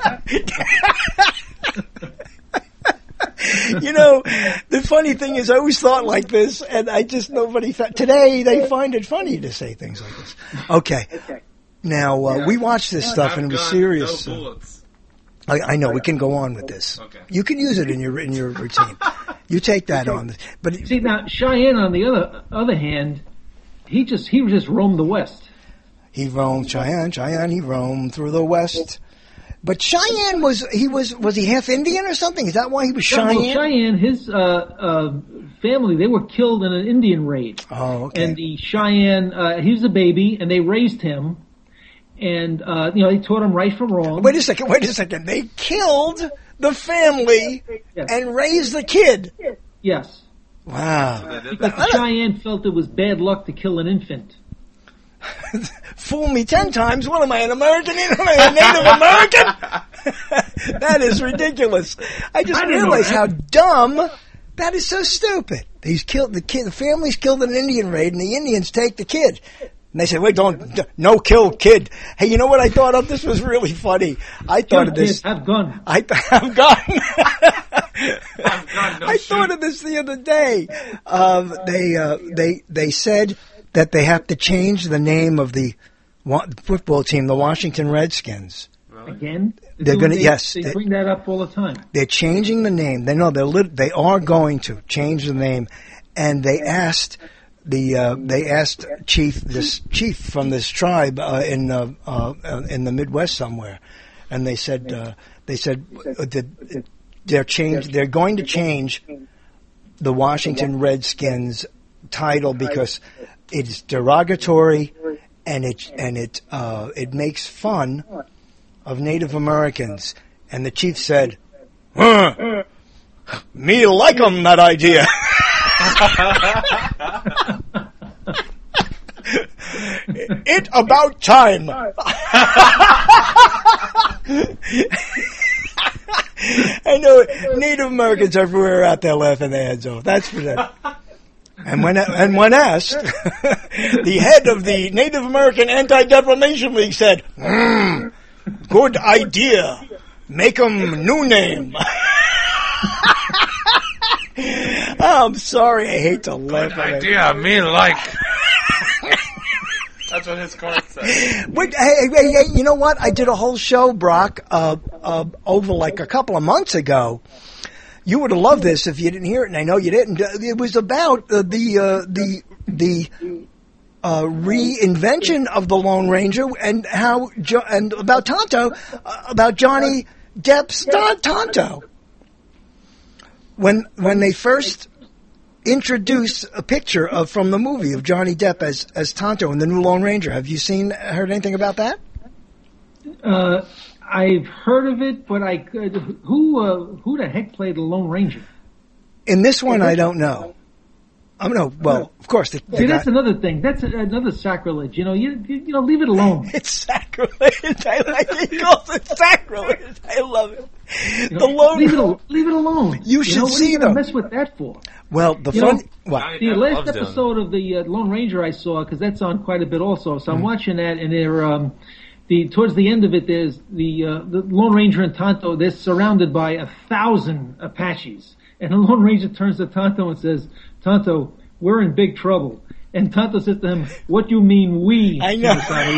The funny thing is, I always thought like this, and today they find it funny to say things like this. Okay. Now, we watched this stuff, and it was serious. No bullets. I know, we can go on with this. Okay. You can use it in your routine. You take that on. But See, now, Cheyenne, on the other hand, he just roamed the West. He roamed Cheyenne, he roamed through the West. But Cheyenne was he half Indian or something? Is that why he was Cheyenne? Well, Cheyenne, his family, they were killed in an Indian raid. Oh, okay. And the Cheyenne, he was a baby, and they raised him, and they taught him right from wrong. Wait a second. They killed the family and raise the kid. Yes. Wow. Because the Cheyenne felt it was bad luck to kill an infant. Fool me 10 times. What am I, an American? Am I a Native American? That is ridiculous. I just realized how dumb. That is so stupid. He's killed the kid. The family's killed in an Indian raid, and the Indians take the kid. And they say, "Wait, no kill kid." Hey, you know what I thought of? This was really funny. I thought of this. Have gun. Have gun. I thought of this the other day. They said that they have to change the name of the football team, the Washington Redskins. Again? They're going to, yes. They bring that up all the time. They're changing the name. They are going to change the name, and they asked chief from this tribe in the Midwest somewhere, and they said that they're going to change the Washington Redskins title because it's derogatory and it makes fun of Native Americans. And the chief said, "Me like 'em, that idea." It about time. I know Native Americans everywhere out there laughing their heads off. That's for that. And when asked, the head of the Native American Anti-Defamation League said, "Good idea. Make 'em new name." I'm sorry, I hate to laugh at it. Idea, me like. That's what his card said. Wait, hey, you know what? I did a whole show, Brock, over like a couple of months ago. You would have loved this if you didn't hear it, and I know you didn't. It was about the reinvention of the Lone Ranger and and about Tonto, about Johnny Depp's Tonto. When they first introduced a picture from the movie of Johnny Depp as Tonto in the new Lone Ranger, have you heard anything about that? I've heard of it, but who the heck played the Lone Ranger? In this one, I don't know. Of course. See, that's another thing. That's another sacrilege. You know, leave it alone. It's sacrilege. I like it. He calls it sacrilege. I love it. Leave it alone. You should see What are you them. mess with that for? Well, the last episode of the Lone Ranger I saw, because that's on quite a bit also. So I'm watching that, and they're towards the end of it, there's the Lone Ranger and Tonto. They're surrounded by 1,000 Apaches, and the Lone Ranger turns to Tonto and says, "Tonto, we're in big trouble." And Tonto says to him, "What do you mean we?" I know.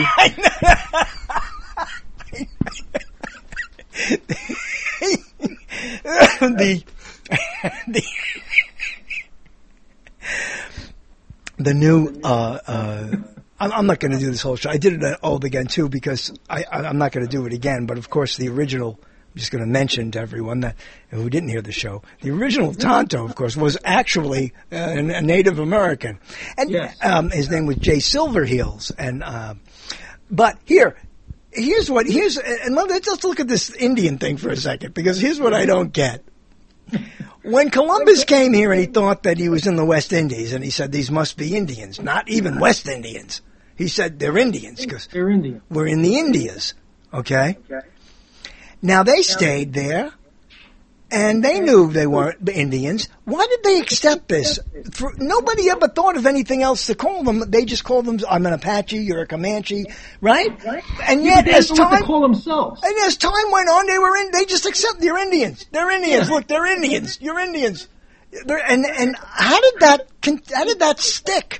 The new I'm not going to do this whole show. I did it old again too because I'm not going to do it again. But of course, the original. I'm just going to mention to everyone that who didn't hear the show, the original Tonto, of course, was actually a Native American, and his name was Jay Silverheels. And but here's let's look at this Indian thing for a second, because here's what I don't get. When Columbus came here and he thought that he was in the West Indies, and he said these must be Indians, not even West Indians. He said they're Indians because they're Indian. We're in the Indias, okay? Now they stayed there, and they knew they weren't Indians. Why did they accept this? Nobody ever thought of anything else to call them. They just called them, "I'm an Apache, you're a Comanche," right? And yet, as time call themselves, and as time went on, they just accept they're Indians. They're Indians. Yeah. Look, they're Indians. You're Indians. And how did that stick?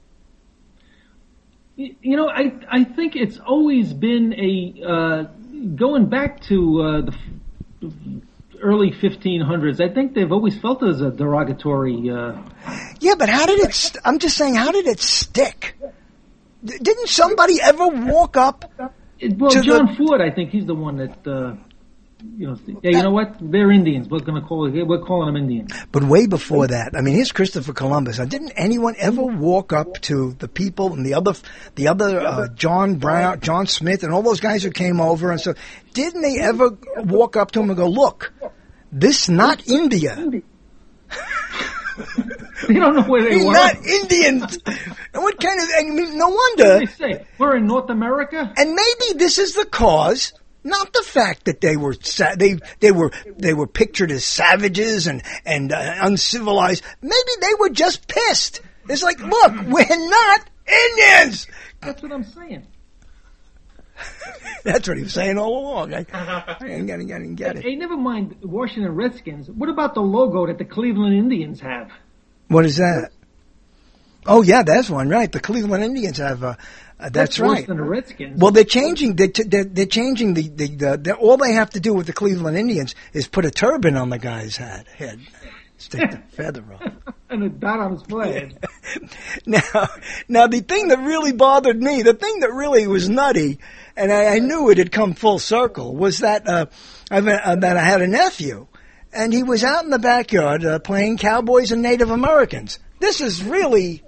You know, I think it's always been going back to the early 1500s. I think they've always felt it as a derogatory. Yeah, but how did it? I'm just saying, how did it stick? Didn't somebody ever walk up? John Ford, I think he's the one that. You know what? They're Indians. We're calling them Indians. But way before that, I mean, here's Christopher Columbus. Didn't anyone ever walk up to the people and the other John Brown, John Smith, and all those guys who came over and so? Didn't they ever walk up to him and go, "Look, This not India. They don't know where they were. Not Indians. And what kind of? I mean, no What wonder. did they say? We're in North America. And maybe this is the cause, not the fact that they were they were pictured as savages and uncivilized. Maybe they were just pissed. It's like, look, we're not Indians. That's what I'm saying. That's what he was saying all along. I didn't get it. Hey, never mind Washington Redskins. What about the logo that the Cleveland Indians have? What is that? Oh yeah, that's one, right? The Cleveland Indians have. That's worse right. than the Redskins. Well, they're changing. They're changing the. All they have to do with the Cleveland Indians is put a turban on the guy's head, stick the feather on, and a dot on his forehead. Now, the thing that really bothered me, the thing that really was nutty, and I knew it had come full circle, was that that I had a nephew, and he was out in the backyard playing cowboys and Native Americans. This is really.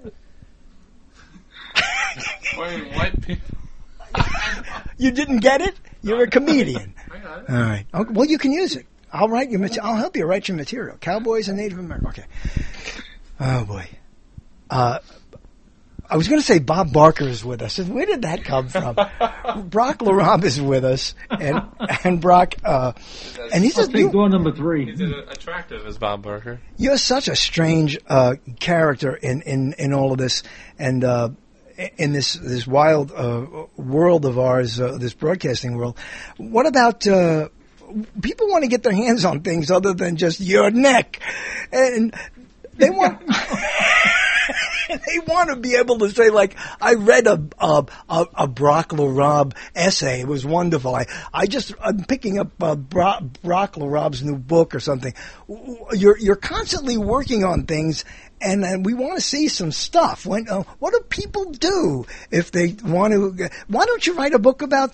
Wait, white people. You didn't get it? You're a comedian. I got it. All right. Okay, well, you can use it. I'll help you write your material. Cowboys and Native Americans. Okay. Oh boy. I was going to say Bob Barker is with us. Where did that come from? Brock LaRob is with us, and Brock, and he says, door number 3. He's as attractive as Bob Barker. You're such a strange character in all of this, and in this wild world of ours, this broadcasting world. What about people want to get their hands on things other than just your neck, and they want. They want to be able to say, like, I read a Brock LaRob essay. It was wonderful. I'm picking up Brock LaRob's new book or something. You're constantly working on things, and we want to see some stuff. What do people do if they want to? Why don't you write a book about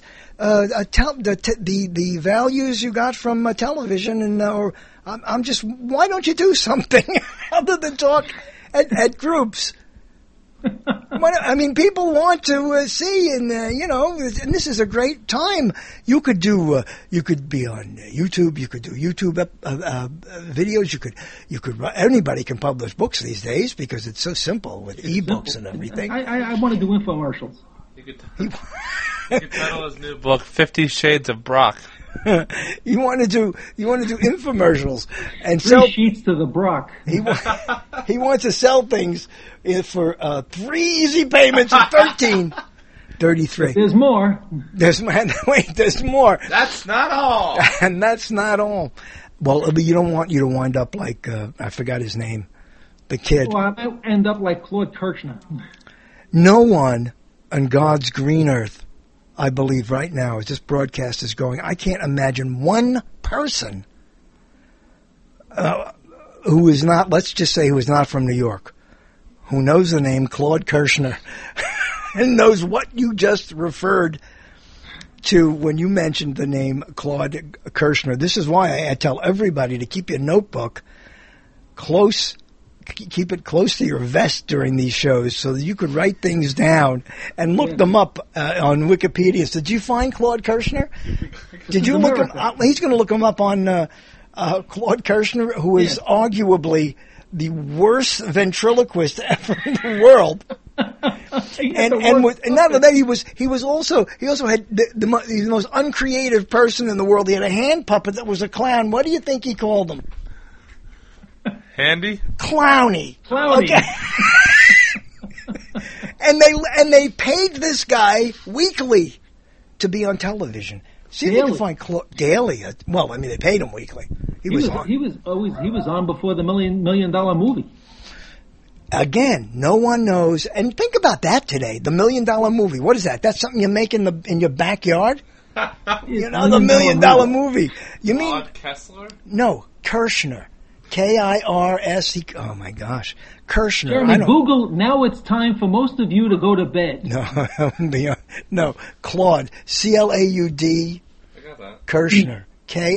the values you got from television? And why don't you do something other than talk at groups? I mean, people want to see, and and this is a great time. You could be on YouTube. You could do YouTube videos. You could. Anybody can publish books these days because it's so simple with ebooks and everything. I want to do infomercials. You could title his new book 50 Shades of Brock. You want to do infomercials and 3 sell sheets to the Brock. He wants to sell things for 3 easy payments of $13.33. There's more. There's more. That's not all. And that's not all. Well, you don't want you to wind up like I forgot his name, the kid. Well, I might end up like Claude Kirchner. No one on God's green earth, I believe right now, as this broadcast is going, I can't imagine one person who is not, let's just say who is not from New York, who knows the name Claude Kirchner and knows what you just referred to when you mentioned the name Claude Kirchner. This is why I tell everybody to keep your notebook close. Keep it close to your vest during these shows so that you could write things down and look them up on Wikipedia. So did you find Claude Kirchner? Did you look him up? He's going to look him up on Claude Kirchner, who is arguably the worst ventriloquist ever in the world. And not only that, he also had the most uncreative person in the world. He had a hand puppet that was a clown. What do you think he called him? Handy? Clowny. Okay. and they paid this guy weekly to be on television. See if you can find daily. Well, I mean, they paid him weekly. He was on. He was on before the $1 million movie. Again, no one knows. And think about that today. The $1 million movie. What is that? That's something you make in your backyard. The $1 million movie. You mean Claude Kessler? No, Kirchner. K-I-R-S. Oh my gosh, Kirchner. Jeremy, Google. Now it's time for most of you to go to bed. No, Claude. C-L-A-U-D. I got that. Kirchner.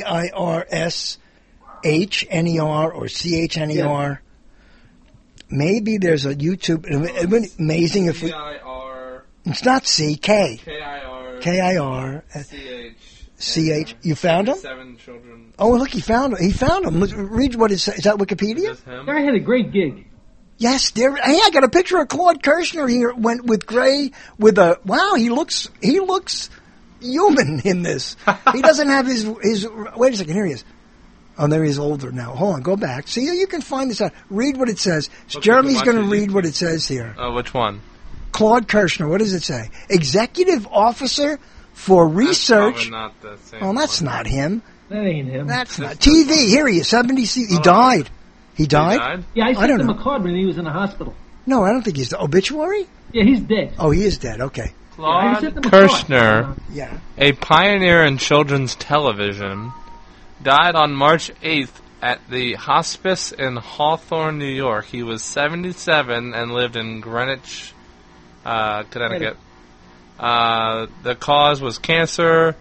K-I-R-S-H-N-E-R or C-H-N-E-R. Maybe there's a YouTube. It would be amazing if we. C-I-R. It's not C. K. K-I-R. K-I-R. C-H. C-H. You found him? 7 children. Oh, look, he found him. He found him. Read what it says. Is that Wikipedia? Guy had a great gig. Yes, there. Hey, I got a picture of Claude Kirshner here. Went with Gray with a. Wow, he looks human in this. He doesn't have his. Wait a second. Here he is. Oh, there he is older now. Hold on, go back. See, you can find this out. Read what it says. Jeremy's going to read what it says here. Which one? Claude Kirshner. What does it say? Executive Officer for Research. That's not the same. Oh, that's not him. That ain't him. That's not TV. Here he is. 70. He died. He died? Yeah, I sent don't him know. a card when he was in the hospital. No, I don't think he's the obituary. Yeah, he's dead. Oh, he is dead. Okay. Claude sent them a Kirshner, Yeah. a pioneer in children's television, died on March 8th at the hospice in Hawthorne, New York. He was 77 and lived in Greenwich, Connecticut. The cause was cancer.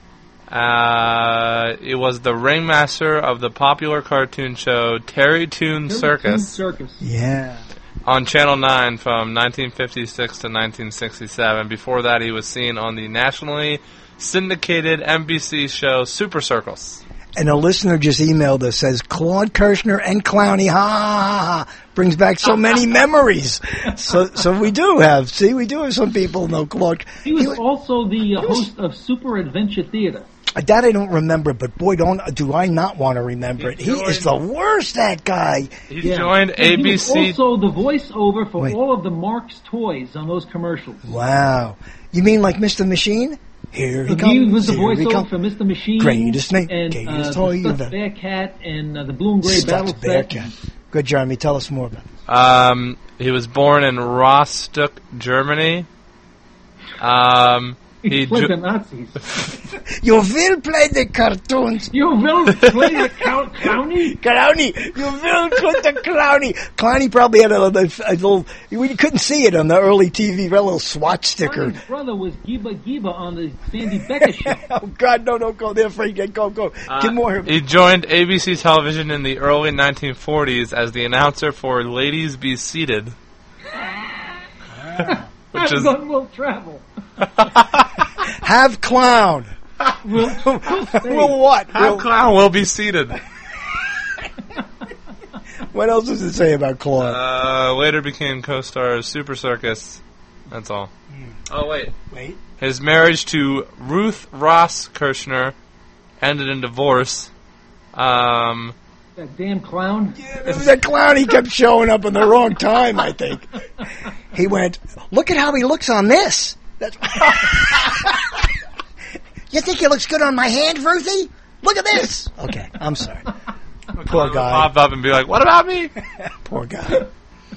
It was the ringmaster of the popular cartoon show Terry Toon Circus. Yeah. On Channel 9 from 1956 to 1967. Before that, he was seen on the nationally syndicated NBC show Super Circus. And a listener just emailed us, says, Claude Kirshner and Clowney, ha, ha, ha, brings back so many memories. So we do have some people know Claude. He was also the host of Super Adventure Theater. That I don't remember, but boy, do I not want to remember it. He is the worst, that guy. He joined ABC. He was also the voiceover for all of the Marx toys on those commercials. Wow. You mean like Mr. Machine? Here he comes. He was the here he voiceover comes. for Mr. Machine. Greatest name, and greatest the toy Stuffed ever. Bearcat and the Blue and Gray Battle Stuffed Set. Bearcat. Good, Jeremy. Tell us more about it. He was born in Rostock, Germany. He played the Nazis. You will play the cartoons. You will play the Clowney? Clowney. You will play the Clowney. Clowney probably had a little... We couldn't see it on the early TV, a little swatch sticker. His brother was Giba on the Sandy Becker show. Oh, God, no, don't go there, Frank. Go. Get more. He joined ABC television in the early 1940s as the announcer for Ladies Be Seated. Which is... Will travel. Have clown. Will what? Have clown will be seated. What else does it say about Claude? Later became co-star of Super Circus. That's all. Oh, wait. His marriage to Ruth Ross Kirshner ended in divorce. That damn clown. That clown, he kept showing up in the wrong time, I think. He went, look at how he looks on this. That's you think he looks good on my hand, Ruthie? Look at this. Okay, I'm sorry. Poor guy. Pop up and be like, what about me? Poor guy.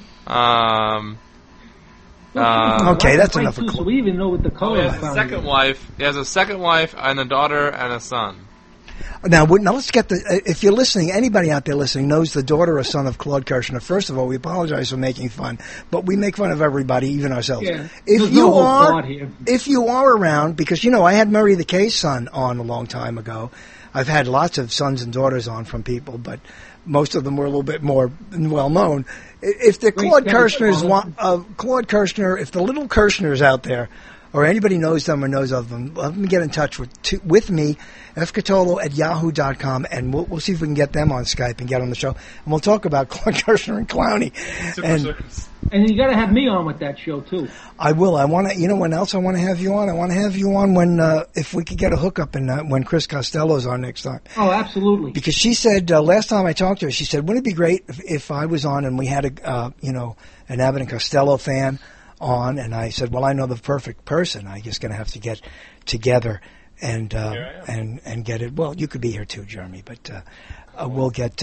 Okay, that's enough of so we even know what the color He has a second wife. He has a second wife and a daughter and a son. Now let's get if you're listening, anybody out there listening knows the daughter or son of Claude Kirshner. First of all, we apologize for making fun, but we make fun of everybody, even ourselves. Yeah. If you are around, because I had Murray the K's son on a long time ago. I've had lots of sons and daughters on from people, but most of them were a little bit more well known. If the Claude Kirshner's, Claude Kirshner, if the little Kirshners out there, or anybody knows them or knows of them, let them get in touch with me, fcatolo@yahoo.com, and we'll see if we can get them on Skype and get on the show. And we'll talk about Claude Kirshner and Clowney. And you got to have me on with that show, too. I will. I want to, when else I want to have you on? I want to have you on when, if we could get a hookup when Chris Costello's on next time. Oh, absolutely. Because she said, last time I talked to her, she said, wouldn't it be great if I was on and we had an Abbott and Costello fan on? And I said, well, I know the perfect person. I'm just going to have to get together and get it. Well, you could be here too, Jeremy, but we'll get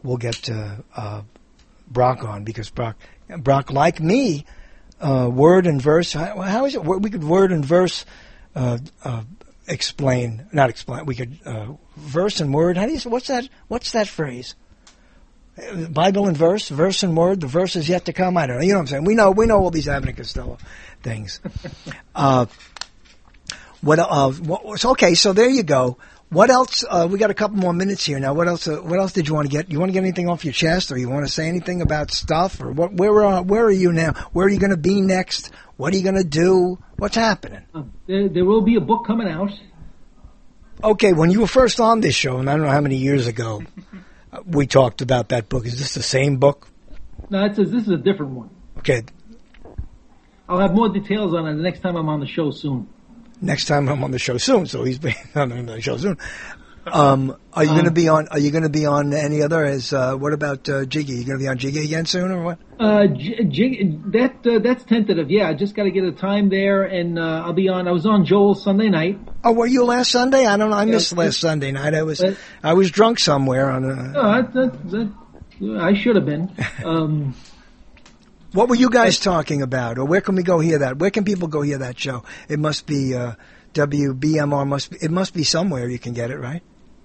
Brock on, because Brock, like me, word and verse. How is it? We could word and verse explain. Not explain. We could verse and word. How do you? What's that phrase? Bible and verse and word. The verse is yet to come. I don't know. You know what I'm saying? We know all these Abbott and Costello things. Okay, so there you go. What else? We got a couple more minutes here now. What else did you want to get? You want to get anything off your chest, or you want to say anything about stuff, or what? Where are you now? Where are you going to be next? What are you going to do? What's happening? There will be a book coming out. Okay, when you were first on this show, and I don't know how many years ago, we talked about that book. Is this the same book? No, it says this is a different one. Okay. I'll have more details on it the next time I'm on the show soon. Next time I'm on the show soon, so he's been on the show soon. Are you going to be on? Are you going to be on any other? What about Jiggy? You going to be on Jiggy again soon, or what? That's tentative. Yeah, I just got to get a time there, and I'll be on. I was on Joel Sunday night. Oh, were you last Sunday? I don't know. I missed last Sunday night. I was drunk somewhere on. I should have been. What were you guys talking about, or where can we go hear that? Where can people go hear that show? It must be WBMR. It must be somewhere you can get it, right?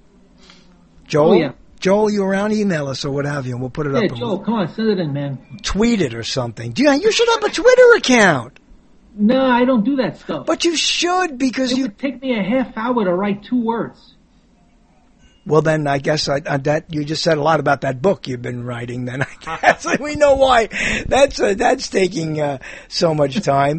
Joel? Oh, yeah. Joel, you around? Email us or what have you, and we'll put it up. Yeah, Joel, come on, send it in, man. Tweet it or something. You should have a Twitter account. No, I don't do that stuff. But you should, because it would take me a half hour to write 2 words. Well, then I guess that you just said a lot about that book you've been writing. Then I guess we know why that's taking so much time.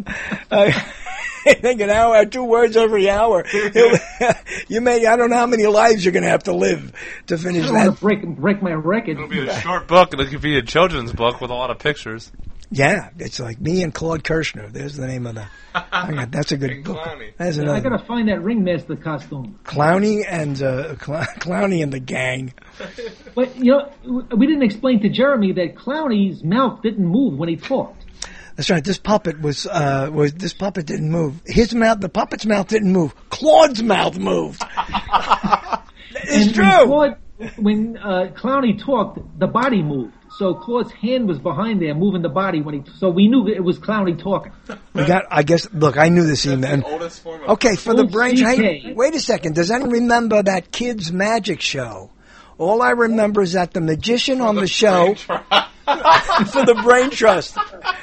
I think an hour, 2 words every hour. You may, I don't know how many lives you're going to have to live to finish that. I don't want to break my record. It'll be a short book. It could be a children's book with a lot of pictures. Yeah, it's like me and Claude Kirshner. There's the name of the. That's a good book. That's I got to find that ringmaster costume. Clowny and Clowny and the gang. But we didn't explain to Jeremy that Clowny's mouth didn't move when he talked. That's right. This puppet this puppet didn't move. His mouth, the puppet's mouth didn't move. Claude's mouth moved. It's true. When Clowny talked, the body moved. So Claude's hand was behind there, moving the body so we knew it was Clowny talking. I guess. Look, I knew this even. Okay, for the brain. Hey, wait a second. Does anyone remember that kids' magic show? All I remember is that the magician on the show for the Brain Trust.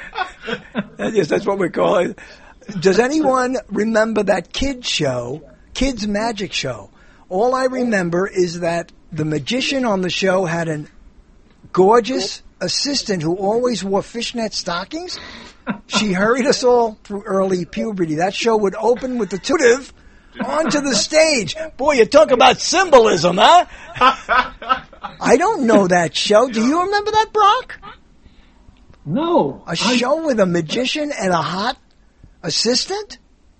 Yes, that's what we call it. Does anyone remember that kids' magic show? All I remember is that the magician on the show had an gorgeous assistant who always wore fishnet stockings. She hurried us all through early puberty. That show would open with the tutive onto the stage. Boy, you talk about symbolism, huh? I don't know that show. Do you remember that, Brock? No. A show with a magician and a hot assistant?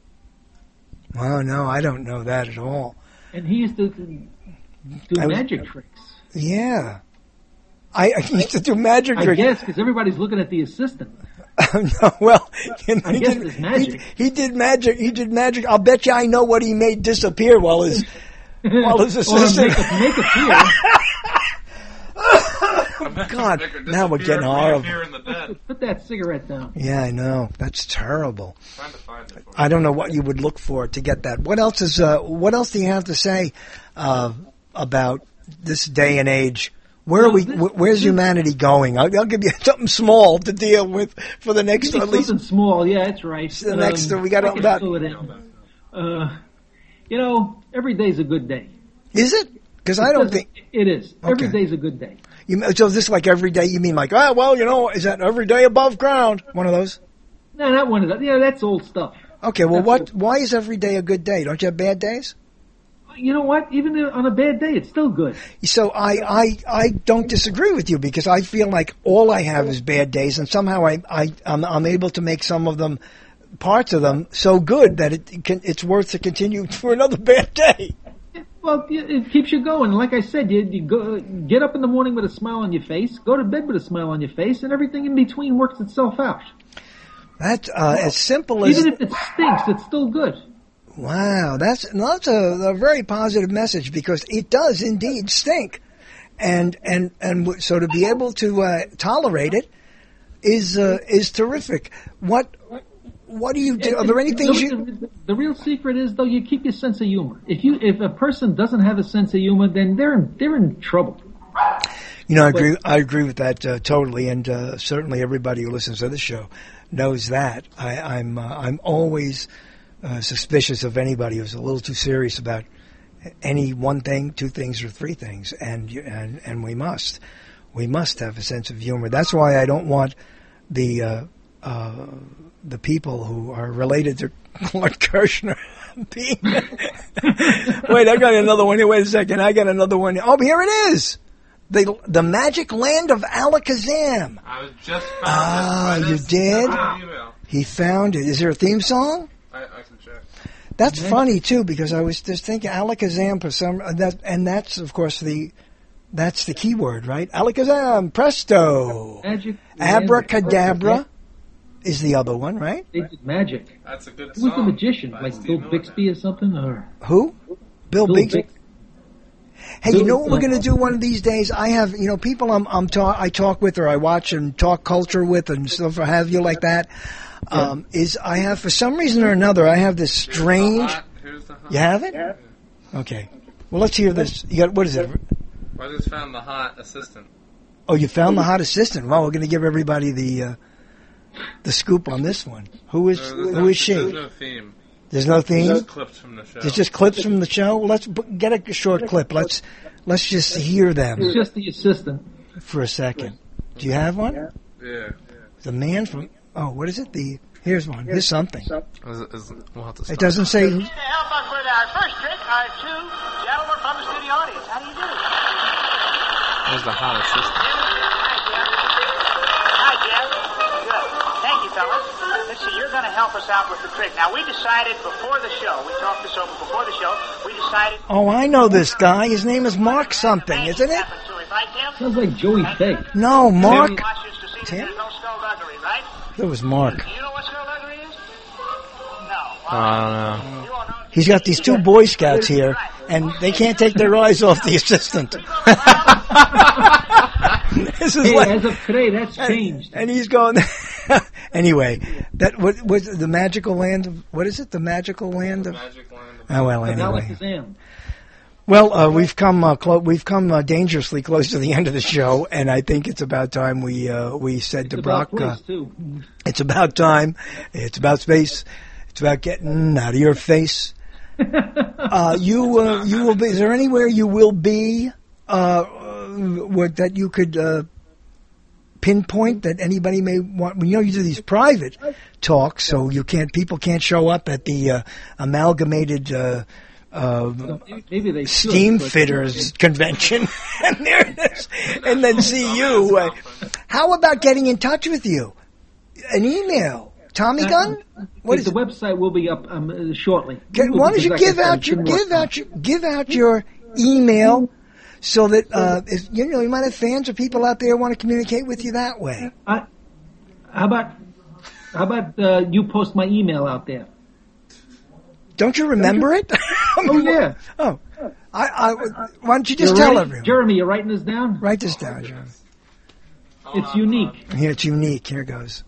Oh, no, I don't know that at all. And he used to do magic tricks. Yeah. I used to do magic tricks. I guess, because everybody's looking at the assistant. No, well, I guess it's magic. He did magic. I'll bet you I know what he made disappear while his assistant. Or make appear. God, now we're getting horrible. Put that cigarette down. Yeah, I know. That's terrible. I don't know what you would look for to get that. What else do you have to say about this day and age? Where's humanity going? I'll give you something small to deal with for the next. At least something small. Yeah, that's right. The next we got about. Every day's a good day. Is it? Because I don't think it is. Okay. Every day's a good day. So this like every day? You mean like is that every day above ground? One of those? No, not one of those. Yeah, that's old stuff. Okay, well, why is every day a good day? Don't you have bad days? You know what? Even on a bad day, it's still good. So I don't disagree with you because I feel like all I have is bad days, and somehow I'm able to make some of them, parts of them, so good that it's worth to continue for another bad day. Well, it keeps you going. Like I said, you go, get up in the morning with a smile on your face, go to bed with a smile on your face, and everything in between works itself out. That's as simple as... Even if it stinks, it's still good. Wow, that's a very positive message because it does indeed stink. And so to be able to tolerate it is terrific. What do you do? Are there any things The real secret is, though, you keep your sense of humor. If a person doesn't have a sense of humor, then they're in trouble. I agree with that totally, and certainly everybody who listens to the show knows that. I'm always suspicious of anybody who's a little too serious about any one thing, two things, or three things, and we must have a sense of humor. That's why I don't want the the people who are related to Clark Kirshner being... Wait, I got another one here. Wait a second. I got another one here. Oh, here it is. The Magic Land of Alakazam. I was just found you did? He found it. Is there a theme song? I can check. That's funny too, because I was just thinking Alakazam for some and that's of course that's the key word, right? Alakazam, presto, Magic. abracadabra is the other one, right? They did magic. That's a good Who was the song. magician? Like Bill Bixby or something? Or Who? Bill Bixby. Hey, Bill- you know what we're going to do one of these days? I have, people I talk with or I watch and talk culture with and stuff or have you like that. Is I have, for some reason or another, I have this strange... Here's the hot. You have it? Yeah. Okay. Well, let's hear this. You got, what is it? I just found the hot assistant. Oh, you found the hot assistant. Well, we're going to give everybody the scoop on this one. Who is she? There's no theme. There's no theme? Just clips from the show. There's just clips from the show? Well, let's get a short clip. Let's just hear them. It's just the assistant. For a second. Do you have one? Yeah. The man from... Oh, what is it? Here's one. Here's something. We'll have to stop. It doesn't say... To help us with our first trick are two gentlemen from the studio audience. How do you do? There's the hot assistant. Hi, Jeff. Good. Thank you, fellas. Let's see, you're going to help us out with the trick. Now, we decided before the show, we talked this over before the show, we decided... Oh, I know this guy. His name is Mark something, isn't it? Sounds like Joey Fake. No, Mark... Tim? There's no skullduggery, right? That was Mark. Do you know what skullduggery is? No. I don't know. He's got these two Boy Scouts here, and they can't take their eyes off the assistant. This is Hey, as of today, that's changed. And he's going... Anyway, that what was the magical land of... What is it? The magical land of... Magic land of... Oh, well, anyway. Alakazam. Well, we've come dangerously close to the end of the show, and I think it's about time we said to Brock, it's about time. It's about space. It's about getting out of your face. You will be. Is there anywhere you will be that you could pinpoint that anybody may want? You do these private talks, so people can't show up at the amalgamated. Maybe they Steam Fitters Convention, and there it is, and then see you. How about getting in touch with you? An email, Tommy Gunn. What is the website will be up shortly. Why don't you give out your email so that if, you might have fans or people out there who want to communicate with you that way. How about you post my email out there? Don't you remember it? Oh, yeah. Oh. Why don't you just tell everyone? Jeremy, you're writing this down? Write this down, Jeremy. It's unique. Here, it's unique. Here goes.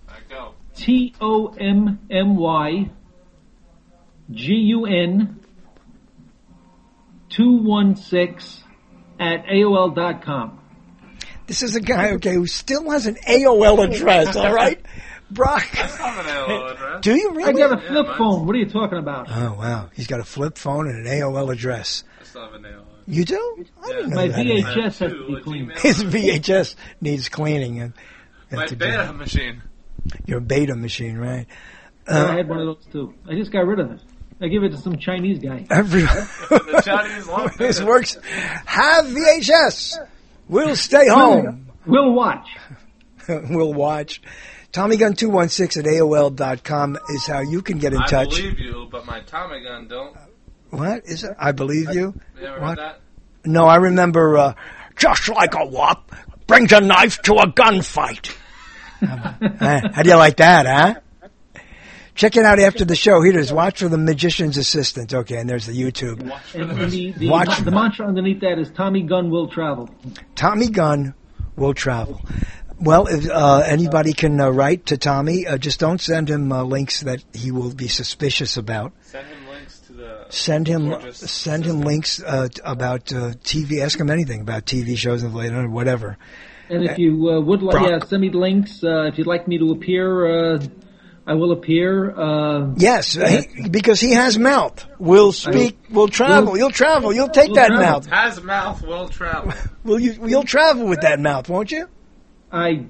TOMMYGUN216@AOL.com. This is a guy, who still has an AOL address, all right? Brock. I have an AOL address. Do you really? I got a flip phone. What are you talking about? Oh, wow. He's got a flip phone and an AOL address. I still have an AOL. You do? I didn't know My that. VHS has to be cleaned. His VHS needs cleaning. And My beta machine. Your beta machine, right? I had one of those too. I just got rid of it. I gave it to some Chinese guy. The Chinese love This works. Have VHS. We'll stay home. We'll watch. We'll watch. TommyGun216@AOL.com is how you can get in touch. I believe you, but my Tommy gun don't. What is it? I believe you. You ever What? heard that? No, I remember. Just like a wop brings a knife to a gunfight. How do you like that, huh? Check it out after the show. Here it is. Watch for the Magician's Assistant. Okay, and there's the YouTube. The mantra underneath that is Tommy Gunn will travel. Tommy Gunn will travel. Well, if anybody can write to Tommy, just don't send him links that he will be suspicious about. Send him links to the. Send him links about TV. Ask him anything about TV shows and whatever. And if you would like, send me links. If you'd like me to appear, I will appear. Yes, because he has mouth. We'll speak. We'll travel. You'll travel. You'll take that mouth. Has mouth, will travel. You'll travel with that mouth, won't you? I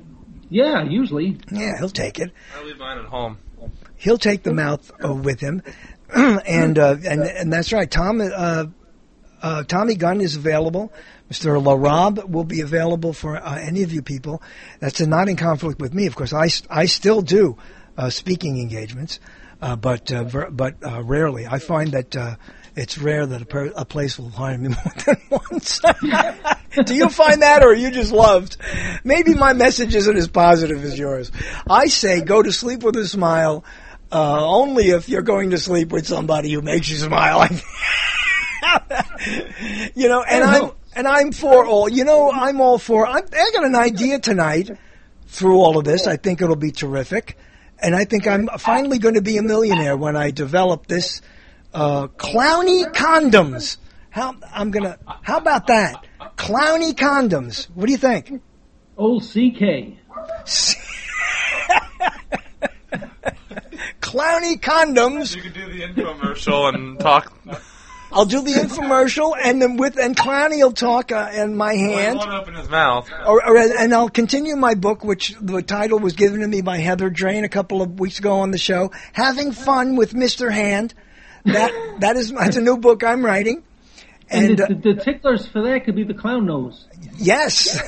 Yeah, usually. Yeah, he'll take it. I leave mine at home. He'll take the mouth with him, and that's right. Tommy Gunn is available. Mr. LaRob will be available for any of you people. That's not in conflict with me, of course. I still do speaking engagements, but rarely. I find that it's rare that a place will hire me more than once. Do you find that, or are you just loved? Maybe my message isn't as positive as yours. I say go to sleep with a smile, only if you're going to sleep with somebody who makes you smile. You know, and I'm for all. You know, I'm all for. I got an idea tonight through all of this. I think it'll be terrific, and I think I'm finally going to be a millionaire when I develop this clowny condoms. How about that? Clowny condoms. What do you think? Old CK. Clowny condoms. You could do the infomercial and talk. I'll do the infomercial, and then Clowny will talk in my hand. Well, he won't open his mouth. And I'll continue my book, which the title was given to me by Heather Drain a couple of weeks ago on the show. Having Fun with Mr. Hand. That's a new book I'm writing. And the ticklers for that could be the clown nose. Yes.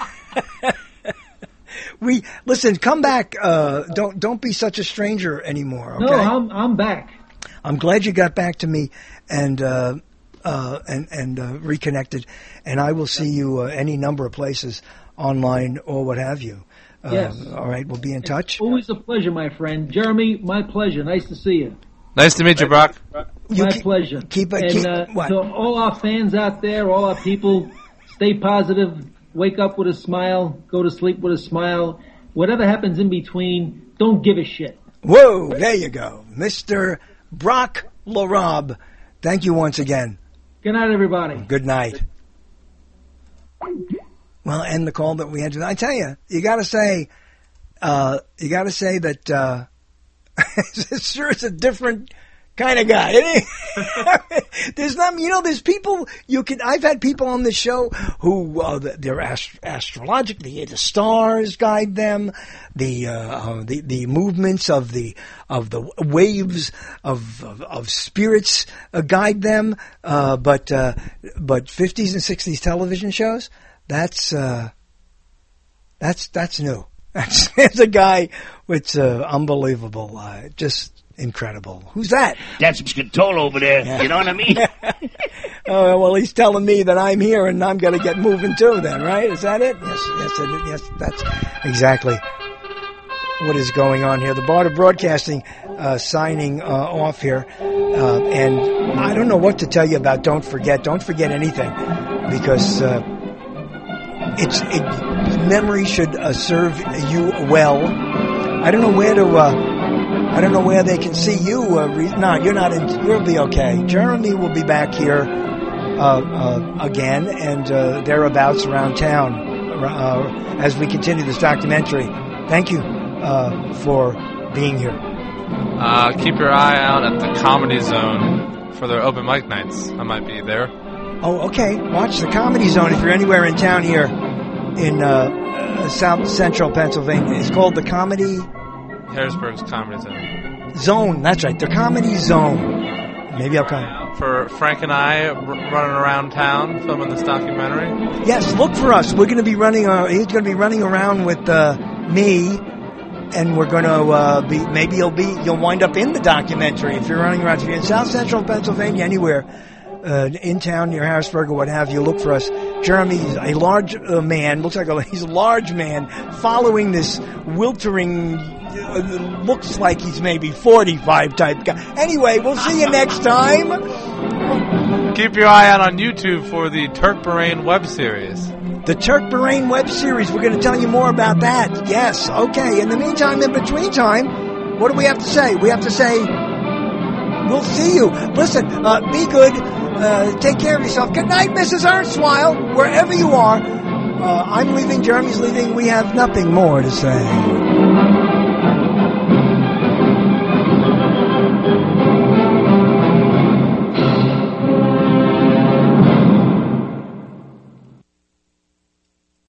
Listen. Come back. Don't be such a stranger anymore. Okay? No, I'm back. I'm glad you got back to me and reconnected. And I will see you any number of places online or what have you. Yes. All right. We'll be in touch. Always a pleasure, my friend. Jeremy, my pleasure. Nice to see you. Nice to meet you, Brock. My pleasure. To all our fans out there, all our people, stay positive, wake up with a smile, go to sleep with a smile. Whatever happens in between, don't give a shit. Whoa, there you go. Mr. Brock LaRob, thank you once again. Good night, everybody. Good night. Well, end the call that we had tonight. I tell you, you got to say that sure it's a different kind of guy, isn't he? There's people I've had people on the show who they're astrologically, the stars guide them, the movements of the waves of spirits guide them, but 50s and 60s television shows, that's new. There's a guy with unbelievable, just incredible. Who's that? That's Scatolo over there. Yeah. You know what I mean? Oh, well, he's telling me that I'm here and I'm going to get moving too then, right? Is that it? Yes, that's exactly what is going on here. The Barter Broadcasting signing off here. And I don't know what to tell you about Don't Forget anything, because memory should serve you well. I don't know where they can see you. No, you're not in. You'll be okay. Jeremy will be back here again and thereabouts around town as we continue this documentary. Thank you for being here. Keep your eye out at the Comedy Zone for their open mic nights. I might be there. Oh, okay. Watch the Comedy Zone if you're anywhere in town here in South Central Pennsylvania. It's called the Harrisburg's Comedy Zone. That's right. The Comedy Zone. Maybe I'll come. For Frank and I running around town filming this documentary. Yes, look for us. We're going to be running. He's going to be running around with me, and we're going to be. Maybe you'll wind up in the documentary if you're running around. If you're in South Central Pennsylvania, anywhere in town near Harrisburg or what have you, look for us. Jeremy's a large man. Looks like he's a large man following this wiltering. Looks like he's maybe 45 type guy. Anyway, we'll see you next time. Keep your eye out on YouTube for the Turk Bahrain web series. The Turk Bahrain web series. We're going to tell you more about that. Yes. Okay. In the meantime, in between time, what do we have to say? We have to say, we'll see you. Listen, be good. Take care of yourself. Good night, Mrs. Ernswile, wherever you are. I'm leaving. Jeremy's leaving. We have nothing more to say.